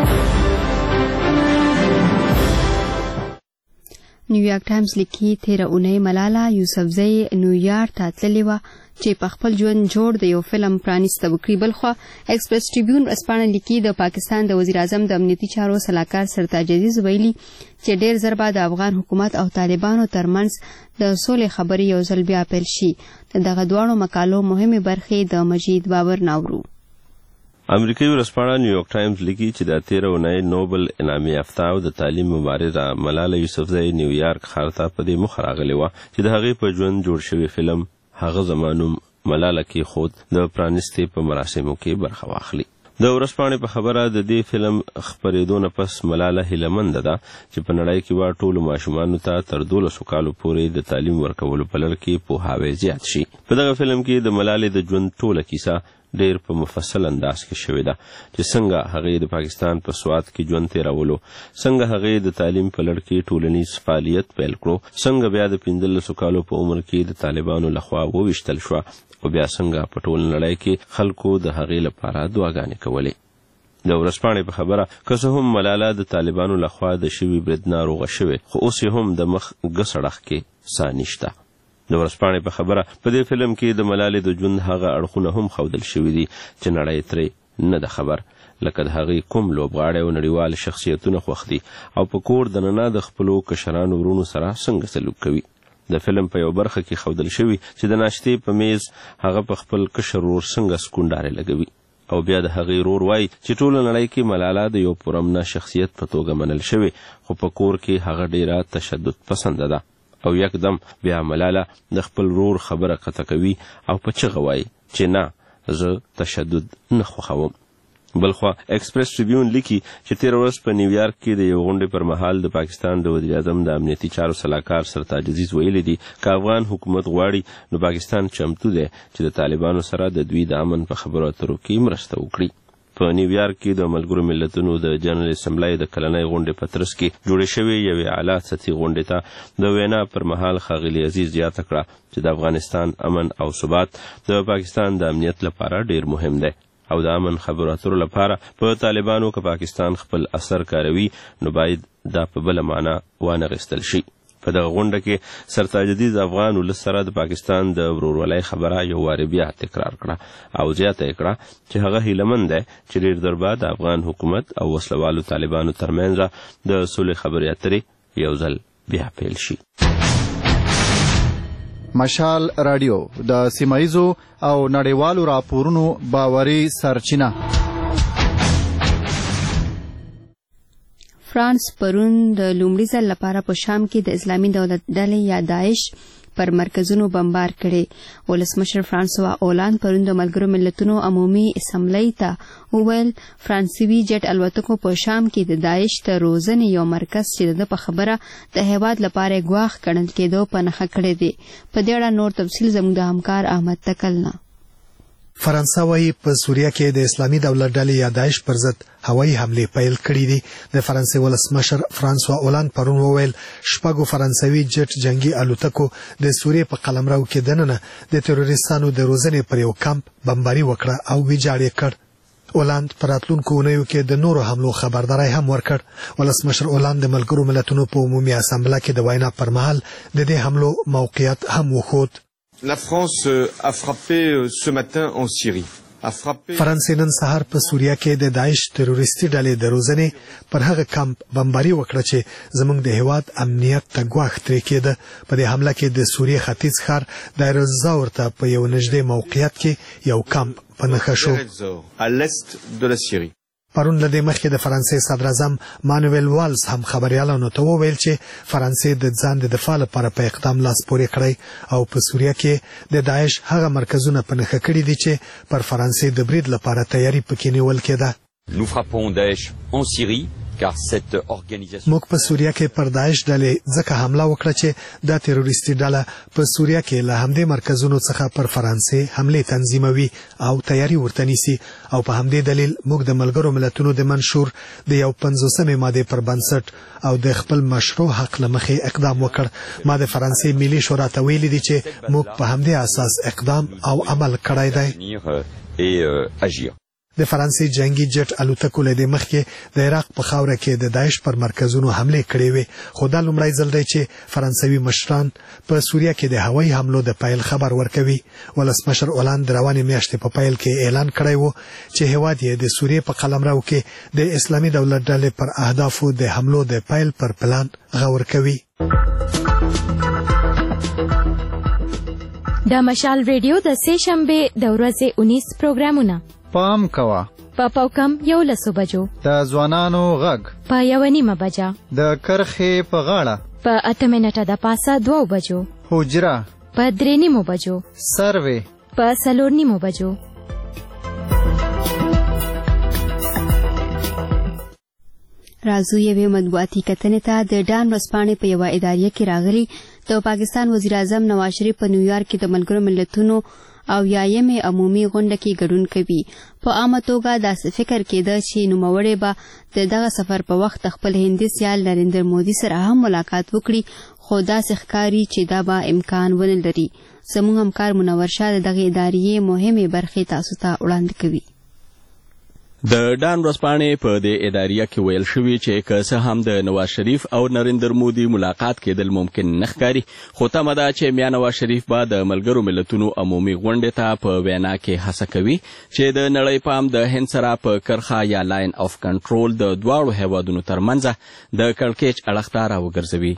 نیویارک ټایمز لیکي تیره اونۍ ملاله یوسفزۍ نیویارک ته تللې وه چې په خپل ژوند جوړ د یو فلم پرانیسته وکړي. بلخوا ایکسپریس ټریبیون ورځپاڼه لیکي د پاکستان د وزیر اعظم د امنیتي چارو سلاکار سرتاج عزیز ویلي چې ډېر ژر به د افغان حکومت او طالبانو ترمنځ د سولې خبرې یو ځل بیا پیل شي. د دغه دواړو مقالو مهمې برخې د مجید بابر ناورو. امریکایي ورځپاڼه نیویارک ټایمز لیکي چې د تیره اونۍ نوبل انعامي یافته او د تعلیم مبارزه ملاله یوسفزۍ نیویارک ښار ته په دې موخه راغلې وه چې د هغې په ژوند جوړ شوی فلم هغه زما نوم ملاله کې خود د پرانیستې په مراسمو کې برخه واخلي. د ورځپاڼې په خبره د دې فلم خپرېدو نه پس ملاله هیلهمنده ده چې په نړۍ کې به ټولو ماشومانو ته تر دولسو کالو پورې د تعلیم ورکولو په لړ کې پوهاوی زیات شي. په دغه فلم کې د ملالې د ژوند ټوله کیسه ډیر په مفصل انداز کې شوې ده چې څنګه هغې د پاکستان په سوات کې ژوند تیرولو، څنګه هغې د تعلیم په لړ کې ټولنیز فعالیت پیل کړو، څنګه بیا د پنځلسو کالو په عمر کې د طالبانو لخوا وویشتل شوه او بیا څنګه په ټول نړۍ کې خلکو د هغې لپاره دعاګانې کولې. د ورځپاڼې په خبره که څه هم ملاله د طالبانو لخوا د شوي برید ناروغه شوې خو اوس یې هم د مخ ګسړخ کې ساه نشته. د ورځپاڼې په خبره په دې فلم کې د ملالې د ژوند هغه اړخونه هم ښودل شوي دي چې نړۍ ترې نه ده خبر، لکه د هغې کوم لوبغاړی او نړیوال شخصیتونه خوښ دي او په کور دننه د خپلو کشرانو ورونو سره څنګه سلوک کوي. د فلم په یو برخه کې ښودل شوي چې د ناشتې په میز هغه په خپل کشر ورور څنګه سکونډارې لګوي او بیا د هغې ورور وایي چې ټوله نړۍ کې ملاله د یو پرامنه شخصیت په توګه منل شوې خو په کور کې هغه ډیره تشدد پسنده ده او یکدم بیا ملاله د خپل ورور خبره قطع کوي او په چغه وایي چې نه زه تشدد نه خوښوم. بلخوا ایکسپریس ټریبیون لیکي چې تېره ورځ په نیویارک کې د یو غونډې پر مهال د پاکستان د وزیر اعظم د امنیتي چارو سلاکار سرتاج عزیز ویلي دي که افغان حکومت غواړي نو پاکستان چمتو دی چې د طالبانو سره د دوی د امن په خبرو اترو کې مرسته وکړي. په نیویارک کې د ملګرو ملتونو د جنرال اسمبلی د کلنۍ غونډې په ترڅ کې جوړې شوې یوې اعلی سطحي غونډې ته د وینا پر مهال ښاغلي عزیز زیاته کړه چې د افغانستان امن او ثبات د پاکستان د امنیت لپاره ډیر مهم دی او د امن خبرو اترو لپاره په طالبانو که پاکستان خپل اثر کاروي نو باید دا په بله معنا وانغېستل شي. په دغه غونډه کې سرتاج عزیز افغان ولس سره د پاکستان د ورورولۍ خبره یو وارې بیا تکرار کړه او زیاته یې کړه چې هغه هیلهمند دی چې ډېر ژر به د افغان حکومت او وسلوالو طالبانو ترمنځ د سولې خبرې اترې یو ځل بیا پیل شي. مشال رادیو د سیمایزو او نړیوالو راپورونو باوري سرچینه. فرانس پرون د لومړي ځل لپاره په شام کې د اسلامي دولت ډلې یا داعش پر مرکزونو بمبار کړي. ولسمشر فرانسوا اولاند پرون د ملګرو ملتونو عمومي اسمبلی ته وویل فرانسوي جټ الوتکو په شام کې د داعش ته روزنې یو مرکز چې د په خبره د هیواد لپاره ګواښ ګڼل کېدو په نښه کړی دی. په دې اړه نور تفصیل زموږ د همکار احمد تکل نه. فرانسه وايي په سوریه کې د اسلامي دولت ډلې یا داعش پر ضد هوایي حمله پیل کړې دي. د فرانسې ولسمشر فرانسوا اولاند پرون وویل شپږو فرانسوي جټ جنگي الوتکو د سوریې په قلمرو کې دننه د تروریستانو د روزنې پر یو کمپ بمباري وکړه او ویجاړ یې کړ. اولاند پر راتلونکو اونیو کې د نورو حملو خبرداري هم ورکړ. ولسمشر اولاند د ملګرو ملتونو په عمومي اسامبله کې د وینا پر مهال د دې حملو موقعیت هم وښود. La France a frappé ce matin en Syrie. فرانسې نن سهار په سوریه کې د داعش تروریستي ډلې د روزنې پر هغه کمپ بمباري وکړه چې زموږ د هیواد امنیت ته ګواښ ترې کېده. په دې حمله کې د سوریې ختیځ ښار دایر الزور ته په یو نږدې موقعیت کې یو کمپ په نښه شو. پرون له دې مخکې د فرانسې صدر اعظم مانویل والز هم خبريالانو ته وویل چې فرانسې د ځان د دفاع لپاره په اقدام لاس پورې کړی او په سوریه کې د داعش هغه مرکزونه په نښه کړي دي چې پر فرانسې د برید لپاره تیاری پکې نیول کېده. Nous frappons Daesh en Syrie car cette organisation موږ په سوریه کې پر داعش ډلې ځکه حمله وکړه چې دا تروریستي ډله په سوریه کې له همدې مرکزونو څخه پر فرانسې حمله تنظیموي او تیاری ورته نیسي او په همدې دلیل موږ د ملګرو ملتونو د منشور د یو پنځوسمې ماده پر بنسټ او د خپل مشروع حق لمخې اقدام وکړ. ما د فرانسې ملي شورا ته ویلي دي چې موږ په همدې اساس اقدام او عمل کړی دی. د فرانسې جنگي جټ الوتکو له دې مخکې د عراق په خاوره کې د داعش پر مرکزونو حمله کړې وې، خو دا لومړی ځل دی چې فرانسوي مشران په سوریه کې د هوایي حملو د پیل خبر ورکوي. ولسمشر اولاند روانې میاشتې په پیل کې اعلان کړی و چې هیواد یې د سوریې په قلمرو کې د اسلامي دولت ډلې پر اهدافو د حملو د پیل پر پلان غور کوي. د مشال ریډیو د سه شنبه د ورځې اونیس پروګرامونه پام کوا په پاوکم یو لسو بجو د ځوانانو غږ په یو نیمه بجا د کرخې په غاړه په اته منټه د پاسه دوه بجو حجره په درې نیمو بجو سروې په څلور نیمو بجو. راځو یوې مطبوعاتي کتنې ته. د ډان ورځپاڼې په یوه اداریه کې راغلي د پاکستان وزیر اعظم نواز شریف په نیویارک کې د ملګرو ملتونو او یایمې عمومي غونډه کې ګډون کوي. په عامه توګه داسې فکر کېده چې نوموړی به د دغه سفر په وخت خپل هندي سیال نریندر مودي سره هم ملاقات وکړي، خو داسې ښکاري چې دا به امکان ونه لري. زموږ همکار منور شاه د دغې ادارې مهمې برخې تاسو ته وړاندې کوي. د ډان ورځپاڼې په دې اداریه کې ویل شوي چې که څه هم د نواز شریف او نریندر مودي ملاقات کېدل ممکن نه ښکاري، خو تمه ده چې میا نواز شریف به د ملګرو ملتونو عمومي غونډې ته په وینا کې هڅه کوي چې د نړۍ پام د هند سره په کرښه یا لاین آف کنټرول د دواړو هیوادونو ترمنځ د کړکېچ اړخ ته راوګرځوي.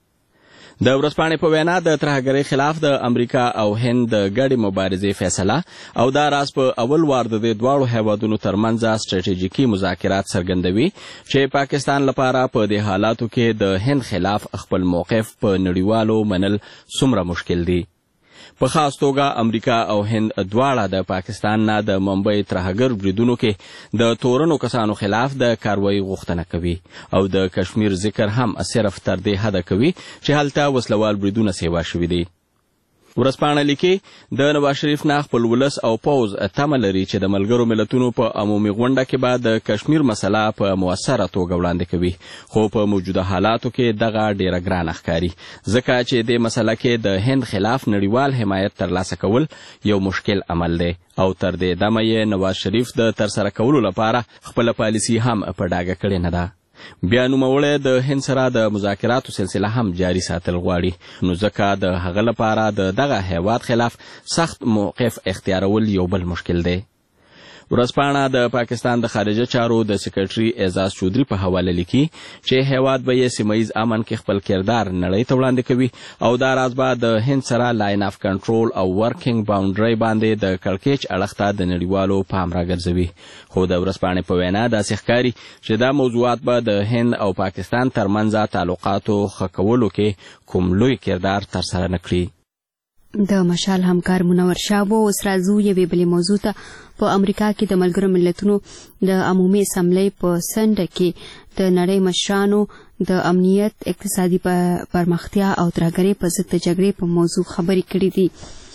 د ورځپاڼې په وینا د ترهګرۍ خلاف د امریکا او هند د ګډې مبارزې فیصله او دا راز په اول وار د دې دواړو هیوادونو ترمنځ ستراتیژیکي مذاکرات څرګندوي چې پاکستان لپاره په دې حالاتو کې د هند خلاف خپل موقف په نړیوالو منل څومره مشکل دی. په خاص توګه امریکا او هند دواړه د پاکستان نه د ممبئی ترهګر بریدونو کې د تورنو کسانو خلاف د کاروایی غوښتنه کوي او د کشمیر ذکر هم صرف تر دې حده کوي چې هلته وسلوال بریدونه سیوا شوي دي. ورځپاڼه لیکي د نواز شریف نه خپل ولس او پوځ تمه لري چې د ملګرو ملتونو په عمومي غونډه کې به د کشمیر مسله په مؤثره توګه وړاندې کوي، خو په موجوده حالاتو کې دغه ډیره ګرانه ښکاري ځکه چې دې مسله کې د هند خلاف نړیوال حمایت ترلاسه کول یو مشکل عمل دی او تر دې دمه یې نواز شریف د ترسره کولو لپاره خپله پالیسي هم په ډاګه کړې نه ده. بیا نوموړی د هند سره د مذاکراتو سلسله هم جاري ساتل غواړي، نو ځکه د هغه لپاره د دغه هیواد خلاف سخت موقف اختیارول یو بل مشکل دی. ورځپاڼه د پاکستان د خارجه چارو د سکرټري اعزاز چودري په حواله لیکي چې هیواد به یې سیمهیز امن کې خپل کردار نړۍ ته وړاندې کوي او دا راز به د هند سره لاین آف کنټرول او ورکینګ باونډري باندې د کړکېچ اړخ ته د نړیوالو پام راګرځوي. خو د ورځپاڼې په وینا داسې ښکاري چې دا موضوعات به د هند او پاکستان ترمنځ تعلقاتو ښه کولو کې کوم لوی کردار ترسره نه کړي. د مشال همکار منور شاه و. اوس راځو یوې بلې موضوع ته. په امریکا کې د ملګرو ملتونو د عمومي اسمبلۍ په سنډه کې د نړۍ مشرانو د امنیت، اقتصادي پرمختیا او ترهګرۍ په ضد د جګړې په موضوع خبرې کړې دي.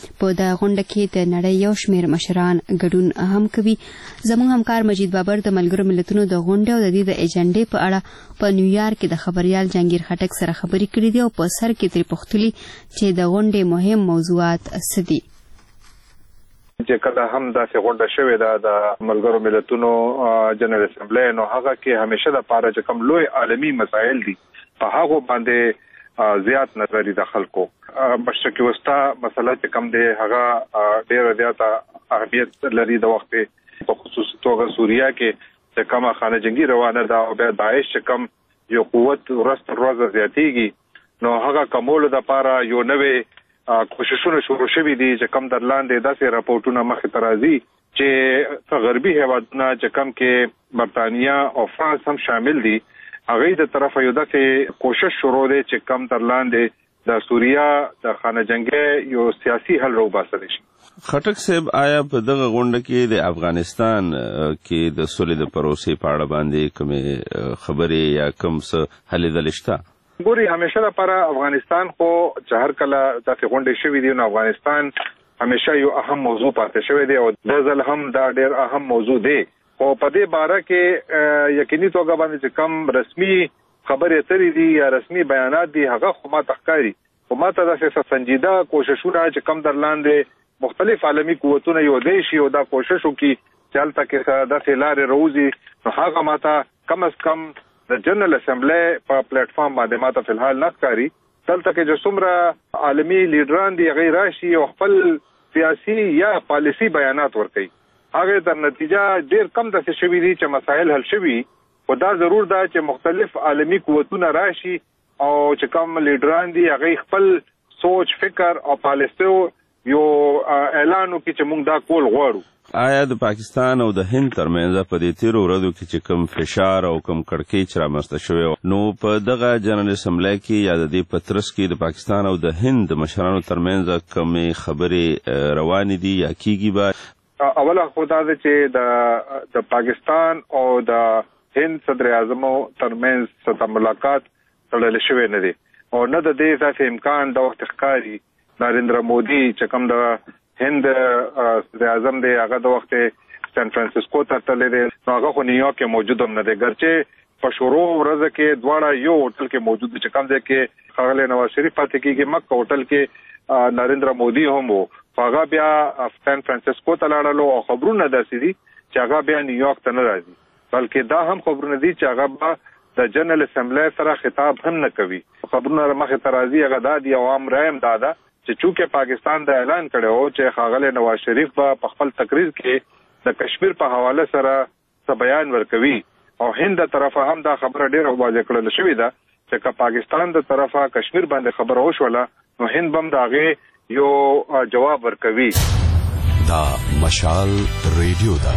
په د غونډه کې د نړۍ یو شمېر مشران ګډون هم کوي. زموږ همکار مجید بابر د ملګرو ملتونو د غونډې او د دې د ایجنډې په اړه په نیویارک کې د خبريال جهانگیر خټک سره خبرې کړې دي او په سر کې ترې پوښتلي چې د غونډې مهم موضوعات څه دي. چې کله هم داسې غونډه شوې ده د ملګرو ملتونو جنرال اسمبلی نو هغه کې همیشه د پاره چې کوم لوی عالمي مسایل دي په هغه باندې زیات نظر دي د خلکو. مشرقي وسطا مسله چې کوم دی هغه ډېر زیات اهمیت لري د وخت په خصوص توګه سوریه کې چې کومه خانه جنگي روانه ده او بیا داعش چې کوم یو قوت ورځ تر ورځې زیاتېږي نو هغه کمولو د پاره یو نوې کوششونه شروع شوي دي چې کم در لاندې داسې راپورټونه مخې ته راځي چې غربي هیوادونه چې کم کې برطانیه او فرانس هم شامل دي هغوی د طرفه یو داسې کوشش شروع دی چې کم در لاندې د سوریه د خانه جنګي یو سیاسي حل راوباسلی شي. خټک صاحب آیا په دغه غونډه کې د افغانستان کې د سولې د پروسې په اړه باندې کومې خبرې یا کوم څه هلې شته؟ ګوري همیشه لپاره افغانستان خو چې هر کله داسې غونډې شوې دي نو افغانستان همیشه یو اهم موضوع پاتې شوی دی او د ځل هم دا ډېر اهم موضوع دی. خو په دې باره کې یقیني توګه باندې چې کم رسمي خبرې اترې دي یا رسمي بیانات دي هغه خو ما ته ښکاري خو ما ته داسې سنجیده کوششونه چې کم در لاندې مختلف عالمي قوتونه یو دی شي او دا کوشش وکړي چې هلته کې داسې لارې راوځي نو هغه ما ته کم از کم د جنرال اسمبلی په پلیټ فارم باندې ماته فلحال نه ښکاري. دلته کې چې څومره عالمي لیډران دي هغوی راشي او خپل سیاسي یا پالیسي بیانات ورکوي هغې در نتیجه ډېر کم داسې شوي دي چې مسایل حل شوي خو دا ضرور ده چې مختلف عالمي قوتونه راشي او چې کوم لیډران دي هغوی خپل سوچ فکر او پالیسیو یو اعلان وکړي چې موږ دا کول غواړو. آیا د پاکستان او د هند ترمنځ په دې تیرو ورځو کې چې کوم فشار او کوم کړکېچ رامنځته شوی نو په دغه جنرال اسمبلی کې یا د دې په ترڅ کې د پاکستان او د هند مشرانو ترمنځ کومې خبرې روانې دي یا کیږي به؟ اوله خو دا ده چې د د پاکستان او د هند صدر اعظمو ترمنځ څه ملاقات تړل شوی نه دی او نه د دې داسې امکان د وخت ښکاري. نریندرا مودي چې کوم د هند صدر اعظم دی هغه د وخت سان فرانسیسکو ته تللی دی نو هغه خو نیویارک کې موجود هم نه دی ګرچې په شروع ورځ کې دواړه یو هوټل کې موجود دي چې کوم ځای کې ښاغلی نواز شریف پاتې کېږي مکه هوټل کې نریندرا مودي هم و هغه بیا سان فرانسیسکو ته لاړلو او خبرونه داسې دي چې هغه بیا نیویارک ته نه راځي بلکې دا هم خبرونه دي چې هغه به د جنرال اسمبلی سره خطاب هم نه کوي. خبرونه مخې ته راځي هغه دا دي او عام رایه هم دا ده چې چونکه پاکستان د اعلان کړی و چې ښاغلی نواز شریف به په خپل تقریر کې د کشمیر په حواله سره څه بیان ورکوي او هند د طرفه هم دا خبره ډېره واضح کړل شوې ده چې که پاکستان د طرفه کشمیر باندې خبره وشوله نو هند به هم د هغې یو جواب ورکوي. دا مشال ریډیو ده.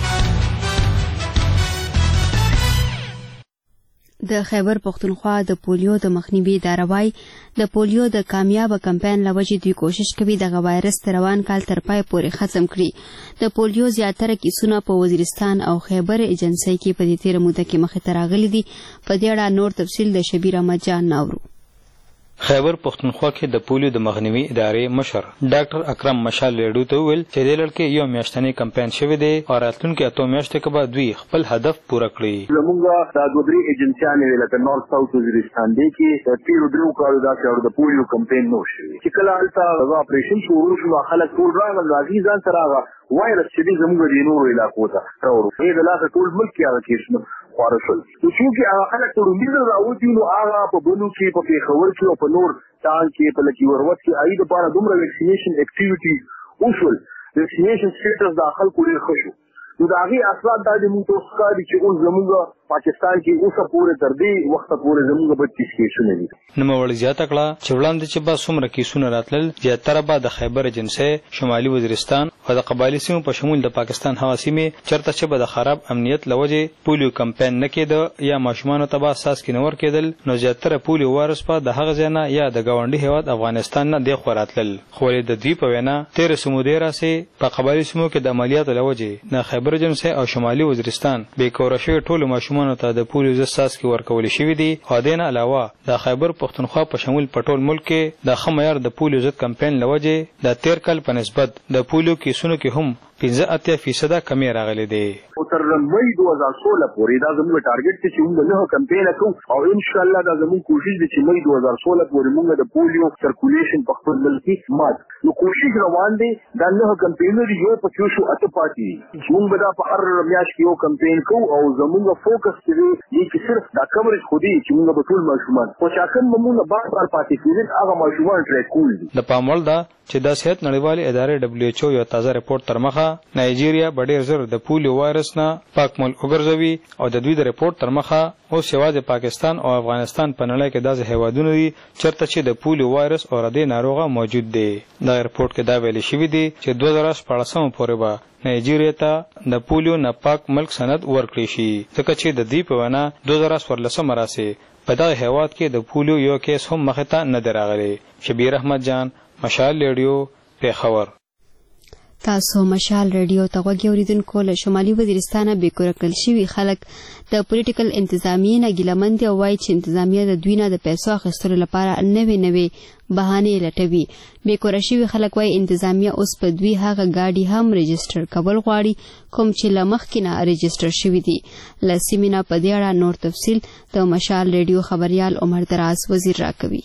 د خیبر پختونخوا د پولیو د مخنیوي اداره وايي د پولیو د کامیاب کمپاین لوجې دوی کوشش کوي دغه وایرس تر روان کال تر پای پورې ختم کړي. د پولیو زیاتره کیسونه په وزیرستان او خیبر ایجنسۍ کې په دې تیره موده کې مخې ته راغلي دي. په دې اړه نور تفصیل د شبیر احمد جان ناورو. خیبر پختونخوا کې د پولیو د مخنیوي ادارې مشر ډاکټر اکرم مشال ریډیو ته وویل چې دې لړ کې یو میاشتنی کمپاین شوی دی او راتلونکي اتو میاشتې کې به دوی خپل هدف پوره کړي. زموږ د دوه درې ایجنسیانې لکه نورث ساوث وزیرستان دی کې د تیرو درو کالو داسې د پولیو کمپاین نو شوی چې کله هلته هغه اپریشن شروع شو خلک ټول راغلل راځي ځان سره هغه وایرس چې دی زموږ د نورو علاقو ته راوړو یې د لاسه ټول ملک کې هغه کیسونه خواره شول نو چونکې هغه خلک ته رومیزه راوتي نو هغه په بنو کې په پېښور کې او په نور تان کې په لکي وروت کې هغې دپاره دومره ویکسینیشن اکټیویټي وشول ویکسینیشن سټیټس د خلکو ډېر ښه شو نو د هغې اثرات دا د موږ ته ښکاري چې اوس زموږ پاکستان کې اوسه پورې تر دې وخته پورې زموږ بتیس کیسونه دي. نوموړي زیاته کړه چې وړاندې چې به څومره کیسونه راتلل زیاتره به د خیبر ایجنسۍ شمالي وزیرستان او د قبایلي سیمو په شمول د پاکستان هغه سیمې چېرته چې به د خراب امنیت له وجې پولیو کمپاین نه کېده یا ماشومانو ته به څاڅکي نه ورکېدل نو زیاتره پولیو وایرس به د هغه ځای نه یا د ګاونډي هېواد افغانستان نه دېخوا راتلل خو ولې د دوی په وینا تېره سمودې راسې په قبایلي سیمو کې د عملیاتو له وجې د خیبر ایجنسۍ او شمالي وزیرستان بېکوره شوي ټولو ماشومان ماشومانو ته د پولیو ضد څاڅکي ورکول شوي دي او د دې نه علاوه د خیبر پښتونخوا په شمول په ټول ملک کې د ښه معیار د پولیو ضد کمپاین له وجې د تیر کال په نسبت د پولیو کیسونو کې هم پنځه اتیا فیصده کمی راغلی دی. تر مئی دو هزار سولہ پورې دا زموږ ټارګټ دی چې موږ نه کمپاین کوو او ان شاء الله دا زموږ کوشش دی چې مئی دو هزار سولہ پورې موږ د پولیو سرکولیشن په خپل ملک کې مات نو کوشش روان دی دا نه کمپاینر یو په څو شو اته پاتې موږ به دا په هر میاشت کې یو کمپاین کوو او زموږ فوکس دی چې صرف دا کوریج خو دی چې موږ به ټول ماشومان او چې کوم موږ بار بار پاتې کیږي هغه ماشومان ټریک کول دي. د پامول دا چې د صحت نړیوالې ادارې دبليو ایچ او یو تازه رپورت تر مخه نایجیریا به ډېر زر د پولیو وایرس نه پاک ملک وګرځوي او د دوی د رپورت تر مخه اوس یوازې پاکستان او افغانستان په نړۍ کې داسې هیوادونه دي چېرته چې د پولیو وایرس او ردې ناروغه موجود دی. دا رپورت کې دا ویلي شوي دي چې دوه زره شپاړسم پورې به نایجیریا ته د پولیو نه پاک ملک سند ورکړی شي ځکه چې د دې په وینا دوه زره څوارلسم راسې په دغه هیواد کې د پولیو یو کیس هم مخې ته نه دی راغلی. شبیر احمد جان، مشال ریډیو، پیښور. تاسو مشال ریډیو ته غوږ اوریدونکو له شمالي وزیرستان به کور کل شوی خلک د پولیټیکل انتظامیې نه ګیلمن دي او وایي چې انتظامیه د دوی نه د پیسو اخیستلو لپاره نوې نوې بهانې لټوي. به کور شوی خلک وایي انتظامیه اوس په دوی هغه گاډي هم رجسټر کول غواړي کوم چې له مخکې نه رجسټر شوي دي. له سیمې نه په دې اړه نور تفصیل د مشال ریډیو خبریال عمر دراز وزیر راکوي.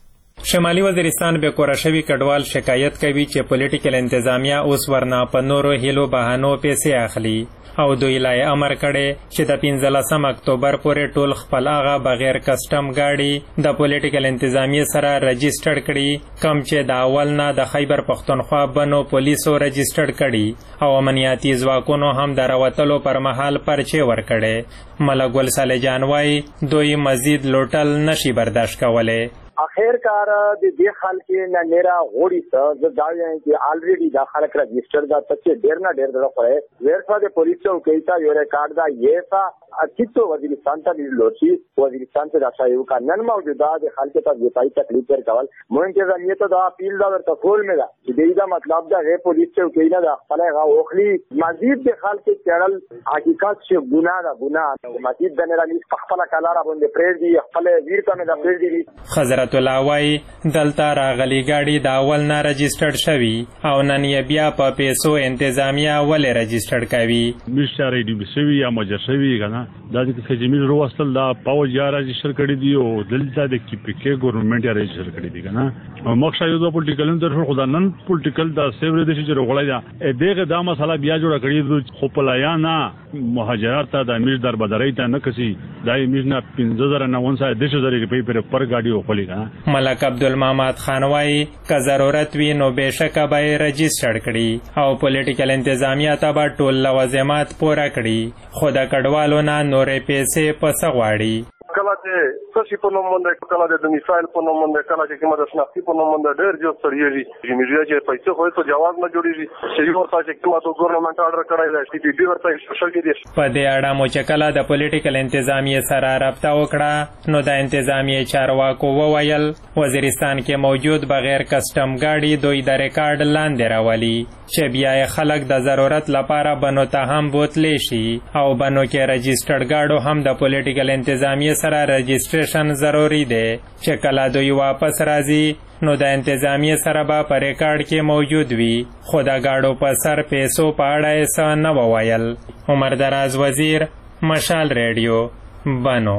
شمالي وزیرستان به کور شوی کډوال شکایت کوي چې پولیټیکل انتظامیه اوس ورنه په نورو هیلو بهانو پیسې اخلي او دوی لای امر کړي چې د پنځلسم اکتوبر پورې ټول خپل هغه بغیر کسټم گاډي د پولیټیکل انتظامیه سره رجسټر کړي کم چې د اول نه د خیبر پښتونخوا بنو پولیسو رجسټر کړي او امنیتي ځواکونو هم د راوتلو پر مهال پرچې ورکړي. ملک ګل صالح جان وایي دوی مزید لوټل نشي برداشت کولی. اخر کار د دې خلک نه نرا غوړي ته د دا یې چې الریډي دا خلک رجسٹر دا ته ډیر نه ډیر دغه خوړې ورته د پولیس او کیتا یو ریکارډ دا یې تا اچتو وزیرستان ته لوچی وزیرستان ته راځي یو کا نن موجوده د خلک ته د پای تکلیف ور کول مونږ ته ځنیت دا اپیل دا ورته کول مې دا چې دې دا مطلب دا غي پولیس او کینا دا خپل غا اوخلی مزید د خلک چړل حقیقت چې ګناه دا ګناه مزید د نه راځي خپل کلاره باندې پرې دی خپل ویر ته دا پرې دی. حضرت الله وای دلته راغلي گاډي دا اول نه رجسټرډ شوی او نن یې بیا په پیسو انتظامیه ولې رجسټرډ کوي. مشاري دی شوی یا مجشوی کنه دا چې خجمیر روستل دا پاو جا رجسټر کړی دی او دلته د کی پی کې ګورنمنت یې رجسټر کړی دی کنه او مخشه یو د پولیټیکل انتر خو دا نن پولیټیکل دا سیور د چې غوړای دا دغه دا مسله بیا جوړ کړی خو پلایا نه مهاجرت ته د امیر در بدرای ته نه کسي دا امیر نه پنځه زره نه ونسه د څه زره روپۍ پر پر گاډي خپل کنه. ملک عبدالمحمد خان وای که ضرورت وي نو بهشکه به رجسټر کړي او پولیټیکل انتظامیه ته به ټول لوازمات پوره کړي خو د کډوالو نه نورې پیسې په څه غواړي. کله چې څه په نوم باندې کله د میسایل په نوم باندې کله چې کومه د شناختی په نوم باندې ډېر جو سړیږي چې میډیا چې پیسې خو ته جواز نه جوړیږي چې ورته چې کومه د ګورنمنت آرډر کړی دی چې دې ورته سوشل کې دي. په دې اړه مو چې کله د پولیټیکل انتظامیه سره رابطه وکړه نو د انتظامیه چارواکو وویل وزیرستان کې موجود بغیر کسټم گاډي دوی د ریکارډ لاندې راولي چې بیا یې خلک د ضرورت لپاره بنو ته هم بوتلی شي او بنو کې رجسټرډ گاډو هم د پولیټیکل انتظامیه سره رجسټریشن ضروری دی چې کله دوی واپس راځي نو د انتظامیه سره به په ریکارډ کې موجود وي خو د گاډو په سر پیسو په اړه یې څه نه وویل. عمر دراز وزیر، مشال ریډیو، بنو.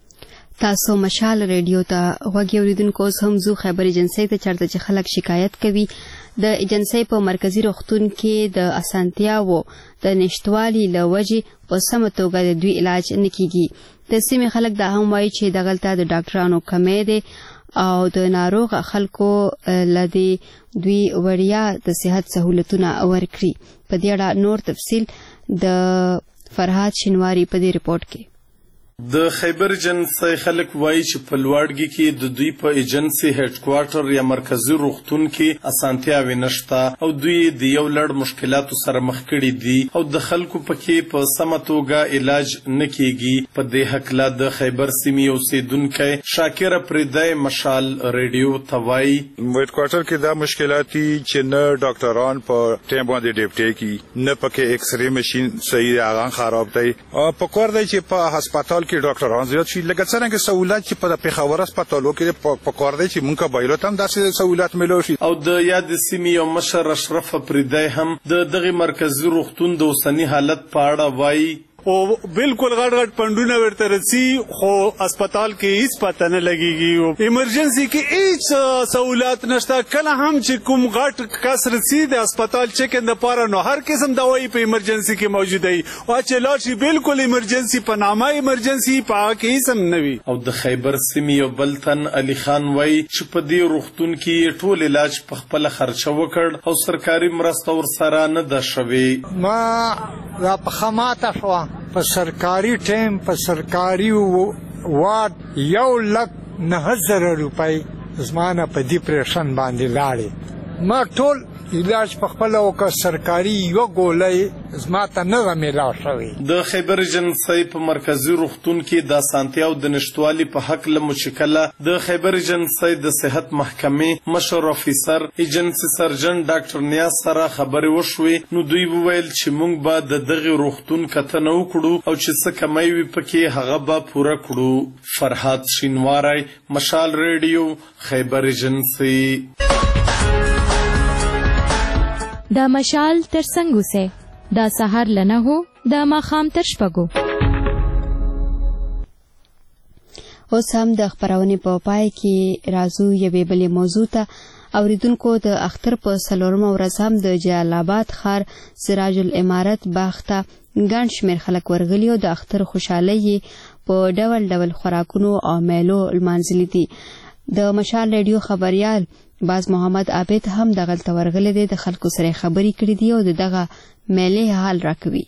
تاسو مشال ریډیو ته غوږ اوریدونکو هم زو خبر ایجنسی ته چرته چې خلک شکایت کوي د ایجنسی په مرکزی روغتون کې د اسانتیاو د نشټوالي لوجې په سمه توګه د دوی علاج نه کیږي. د سیمې خلک دا هم وایي چې دغلته د ډاکټرانو کمی دی او د ناروغ خلکو لدی دوی وړیا د صحت سہولتونه ورکړي. په دې اړه نور تفصیل د فرهاد شینواری په دې ریپورت کې. د خیبر ایجنسی خلک وایي چې په لوړګي کې د دوی په ایجنسی هډ کوارټر یا مرکزی روغتون کې اسانتیاوې نشته او دوی د یو لړ مشکلاتو سره مخ کړي دي او د خلکو پکې په سمه توګه علاج نه کیږي. په دې هکله د خیبر سیمې اوسیدونکی شاکر پردی مشال ریډیو ته وایي هډ کوارټر کې دا مشکلات دي چې نه ډاکټران په ټیم باندې ډیوټي کوي نه پکې ایکس ری ماشين صحیح هغه خراب دی او په کور دی چې په هسپتال کې ډاکټران زیات شي لکه څنګه سہولت چې په پیښور هسپتالو کې په کور دی چې مونږه بایلو تم داسې سہولت ملو شي. او د یاد سیمې یو مشر اشرف پردی هم د دغه مرکزی روغتون د اوسنی حالت په اړه وایي او بالکل غټ غټ پندونه ورته رسی خو هسپتال کې هیڅ پته نه لګيږي او ایمرجنسي کې هیڅ سہولت نشته. کله هم چې کوم غټ کس رسی د هسپتال چیک اند لپاره نو هر قسم دوايي په ایمرجنسي کې موجود وي او چې لاشي بالکل ایمرجنسي په نامه ایمرجنسي په کې هیڅ هم نه وي. او د خیبر سیمې یو بلتن علي خان وایي چې په دې روغتون کې ټول علاج په خپل خرچه وکړ او سرکاري مرسته ورسره نه ده شوې. ما را په خماته شو په سرکاري ټیم په سرکاري وارد یو لک نه زره روپۍ زمانه په ډیپریشن باندې لاړې ما ټول علاج په خپل او که سرکاري یو ګولۍ زما ته نه میلاو شوی. د خیبر ایجنسی په مرکزی روغتون کې د اسانتیاو د نشټوالي په حق له مشکله د خیبر ایجنسی د صحت محکمې مشر افیسر ایجنسی سرجن ډاکټر نیاز سره خبرې وشوې نو دوی وویل چې موږ به د دغه روغتون کتنه وکړو او چې څه کمی وي پکې هغه به پوره کړو. فرحات شینواری مشال ریډیو خیبر ایجنسی. دا مشال تر څنګه سه دا سحر لنه هو دا ماخام تر شپګو. اوس هم د خبرونې په پای کې راځو یوې بلې موضوع ته. اوریدونکو د اختر په څلورمه ورځ هم د جلال آباد ښار سراج العمارت باغ ته ګڼ شمېر خلک ورغلي او د اختر خوشحالۍ یې په ډول ډول خوراکونو او میلو لمانځلي دي. د مشال ریډیو خبریال باز محمد عابد هم دغلته ورغلی دی د خلکو سره خبرې کړې دي او دغه میلې حال راکوي.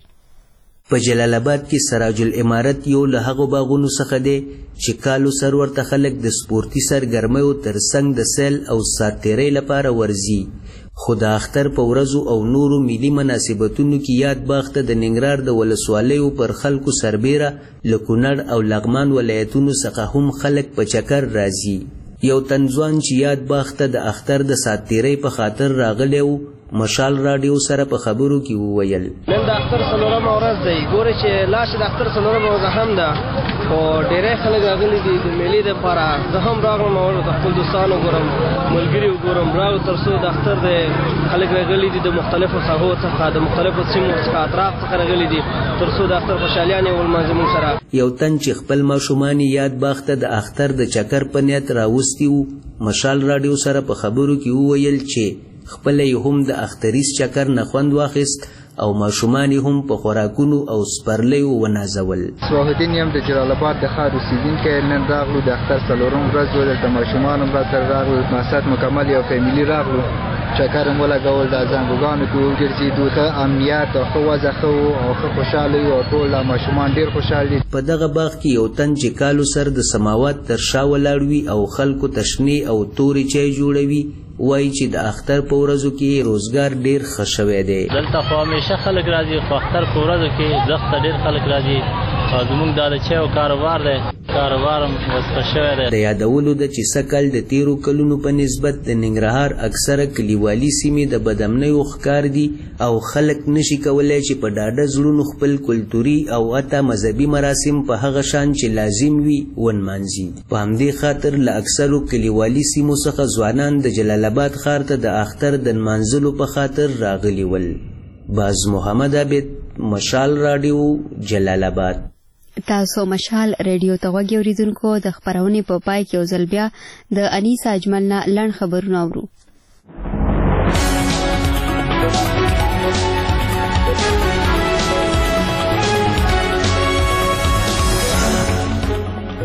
په جلال آباد کې سراج العمارت یو له هغو باغونو څخه دی چې کالو سر ورته خلک د سپورتي سرګرمیو ترڅنګ د سیل او ساتیرۍ لپاره ورځي. خو د اختر په ورځو او نورو ملي مناسبتونو کې یاد باغ ته د ننګرهار د ولسوالیو پر خلکو سربیره له کونړ او لغمان ولایتونو څخه هم خلک په چکر راځي. یو تنځوان چې یاد باغ ته د اختر د ساتیرۍ په خاطر راغلی و مشال راډیو سره په خبرو کې وویل نن د اختر څلورمه ورځ دی ګورې چې لاش د اختر څلورمه ورځ هم ده خو ډېری خلک راغلي دي د میلې دپاره زه هم راغلم او د خپل دوستانو ګورم ملګري وګورم راغلو تر څو د اختر د خلک راغلي دي د مختلفو ساحو څخه د مختلفو سیمو څخه اطراف څخه راغلي دي تر څو د اختر خوشحالیانې ولمانځي موږ سره. یو تن چې خپل ماشومان یاد باغ ته د اختر د چکر په نیت راوستي وو مشال راډیو سره په خبرو کې وویل چې خپل یې هم د اختریز چکر نه خوند واخیست او ماشومان یې هم په خوراکونو او سپرلیو ونازول. صلاح یم د جلال آباد د ښار اوسېدونکی نن راغلو د اختر څلورم ورځ و دلته ماشومان هم راسره راغلو مقصد مکمل یو فیملي راغلو چکر هم ولګول د زنګوګانو کې وګرځېدو ښه امنیت او ښه وضع ښه و او ښه خوشحاله یو او ټول ماشومان ډېر خوشحال دي. په دغه باغ کې یو تن چې کالو سر د سماوات تر شا ولاړ وي او خلکو ته شنې او تورې چای جوړوي وایي چې د اختر په ورځو کې روزګار ډېر ښه شوی دی. دلته خو همیشه خلک راځي خو اختر په ورځو کې دښت ته ډېر خلک راځي او زموږ دا د چایو کاروبار دی کاروبار هم وسپه شوی دی. د یادولو ده چې سږ د تیرو کلونو په نسبت د ننګرهار اکثره کلیوالي سیمې د بدامنیو ښکار دي او خلک نشي کولی چې په ډاډه زړونو خپل کلتوري او حتی مذهبي مراسم په هغه شان چې لازم وي ونمانځي. په همدې خاطر له اکثرو کلیوالي سیمو څخه ځوانان د جلال آباد ښار ته د اختر د نمانځلو په خاطر راغلي ول. باز محمد عابد مشال راډیو جلال آباد. تاسو مشال ریډیو ته غوږ اوریدونکو د خبرونې په پای کې یو ځل بیا د انیس اجمل نه لنډ خبرونه اورو.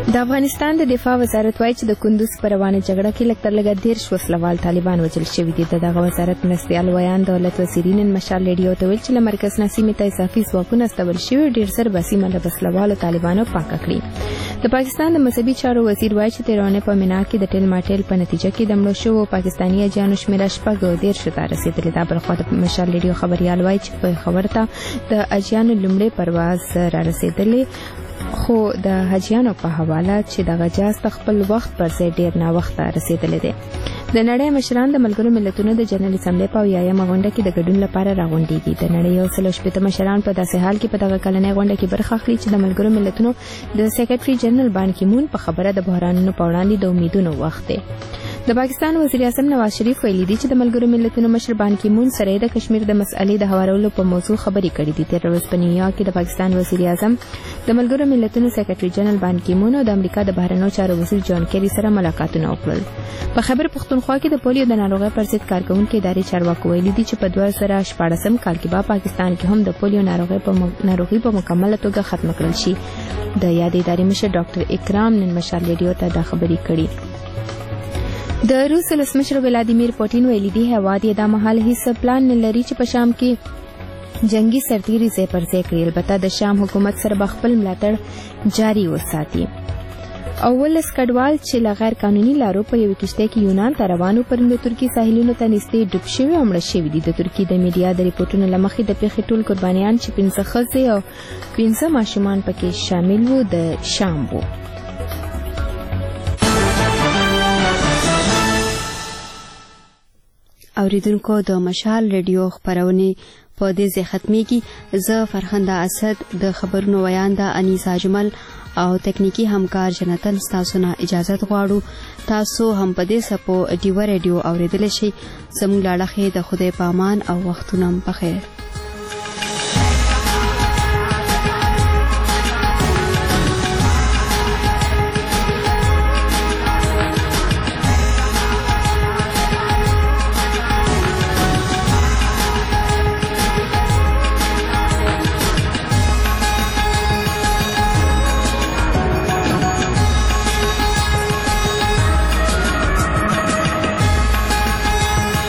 د افغانستان د دفاع وزارت وایي چې د کندوز په روانه جګړه کې لږ تر لږه دېرش وسلوال طالبان وژل شوي دي. د دغه وزارت مرستیال ویان دولت وزیري نن مشال ریډیو ته ویل چې له مرکز نه سیمې ته اضافي ځواکونه استول شوي، ډېر زر به سیمه له وسلوالو طالبانو پاکه کړي. د پاکستان د مذهبي چارو وزیر وایي چې تېره اونۍ په مینا کې د ټیل ماټیل په نتیجه کې د مړو شوو پاکستاني حاجیانو شمېره شپږ دېرشو ته رسېدلې ده. بلخوا د مشال ریډیو خبریال وایي چې پېښور ته د حاجیانو لومړی پرواز را رسېدلی، خو د حاجیانو په حواله چې دغه جهاز ته خپل وخت پر ځای ډېر ناوخته رسېدلی دی. د نړۍ مشران د ملګرو ملتونو د جنرال اسمبلۍ په اویایمه غونډه کې د ګډون لپاره راغونډېږي. د نړۍ یو سل او شپېته مشران په داسې حال کې په دغه کلنۍ غونډه کې برخه اخلي چې د ملګرو ملتونو د سیکرټري جنرال بان کی مون په خبره د بحرانونو په وړاندې د امیدونو وخت دی. د پاکستان وزیر اعظم نواز شریف ویلي دي چې د ملګرو ملتونو مشر بان کی مون سره د کشمیر د مسئلې د هوارولو په موضوع خبرې کړې دي. تېره ورځ په نیویارک کې د پاکستان وزیر اعظم د ملګرو ملتونو سیکرټري جنرال بان کی مون او د امریکا د بهرنیو چارو وزیر جان کیری سره ملاقاتونه وکړل. په خیبر پښتونخوا کې د پولیو د ناروغۍ پر ضد کارکوونکو ادارې چارواکو ویلي دي چې په دوه زره شپاړسم کال کې به پاکستان کې هم د پولیو ناروغۍ په ناروغي په مکمله توګه ختمه کړل شي. د یادې ادارې مشر ډاکټر اکرام نن مشال ریډیو ته دا خبرې کړي. د روس ولسمشر ولادیمیر پوټین ویلي دی هیواد یې دا مهال هیڅ پلان نه لري چې په شام کې جنگي سرتیري ځای پر ځای کړي. البته د شام حکومت سره به خپل ملاتړ جاري وساتي. او ولس کډوال چې له غیر قانوني لارو په یوه کشتۍ کې یونان ته روانو پرند د ترکي ساحلونو ته نږدې ډوب شوي او مړه شوي دي. د ترکي د میډیا د ریپورټونو له مخې د پیښې ټول قربانیان چې پنځه ښځې او پنځه ماشومان پکې شامل وو د شام وو. اوریدونکو د مشال ریډیو خبرونه په دې ځای ختمېږي. زه فرخنده اسد د خبرونو ویانده انیسا اجمل او تکنیکی همکار جنتن ستاسو نه اجازت غواړو. تاسو هم په دې سپو ډیو ریډیو اوریدل شي. زموږ لاړه د خدای په امان او وختونه په خیر.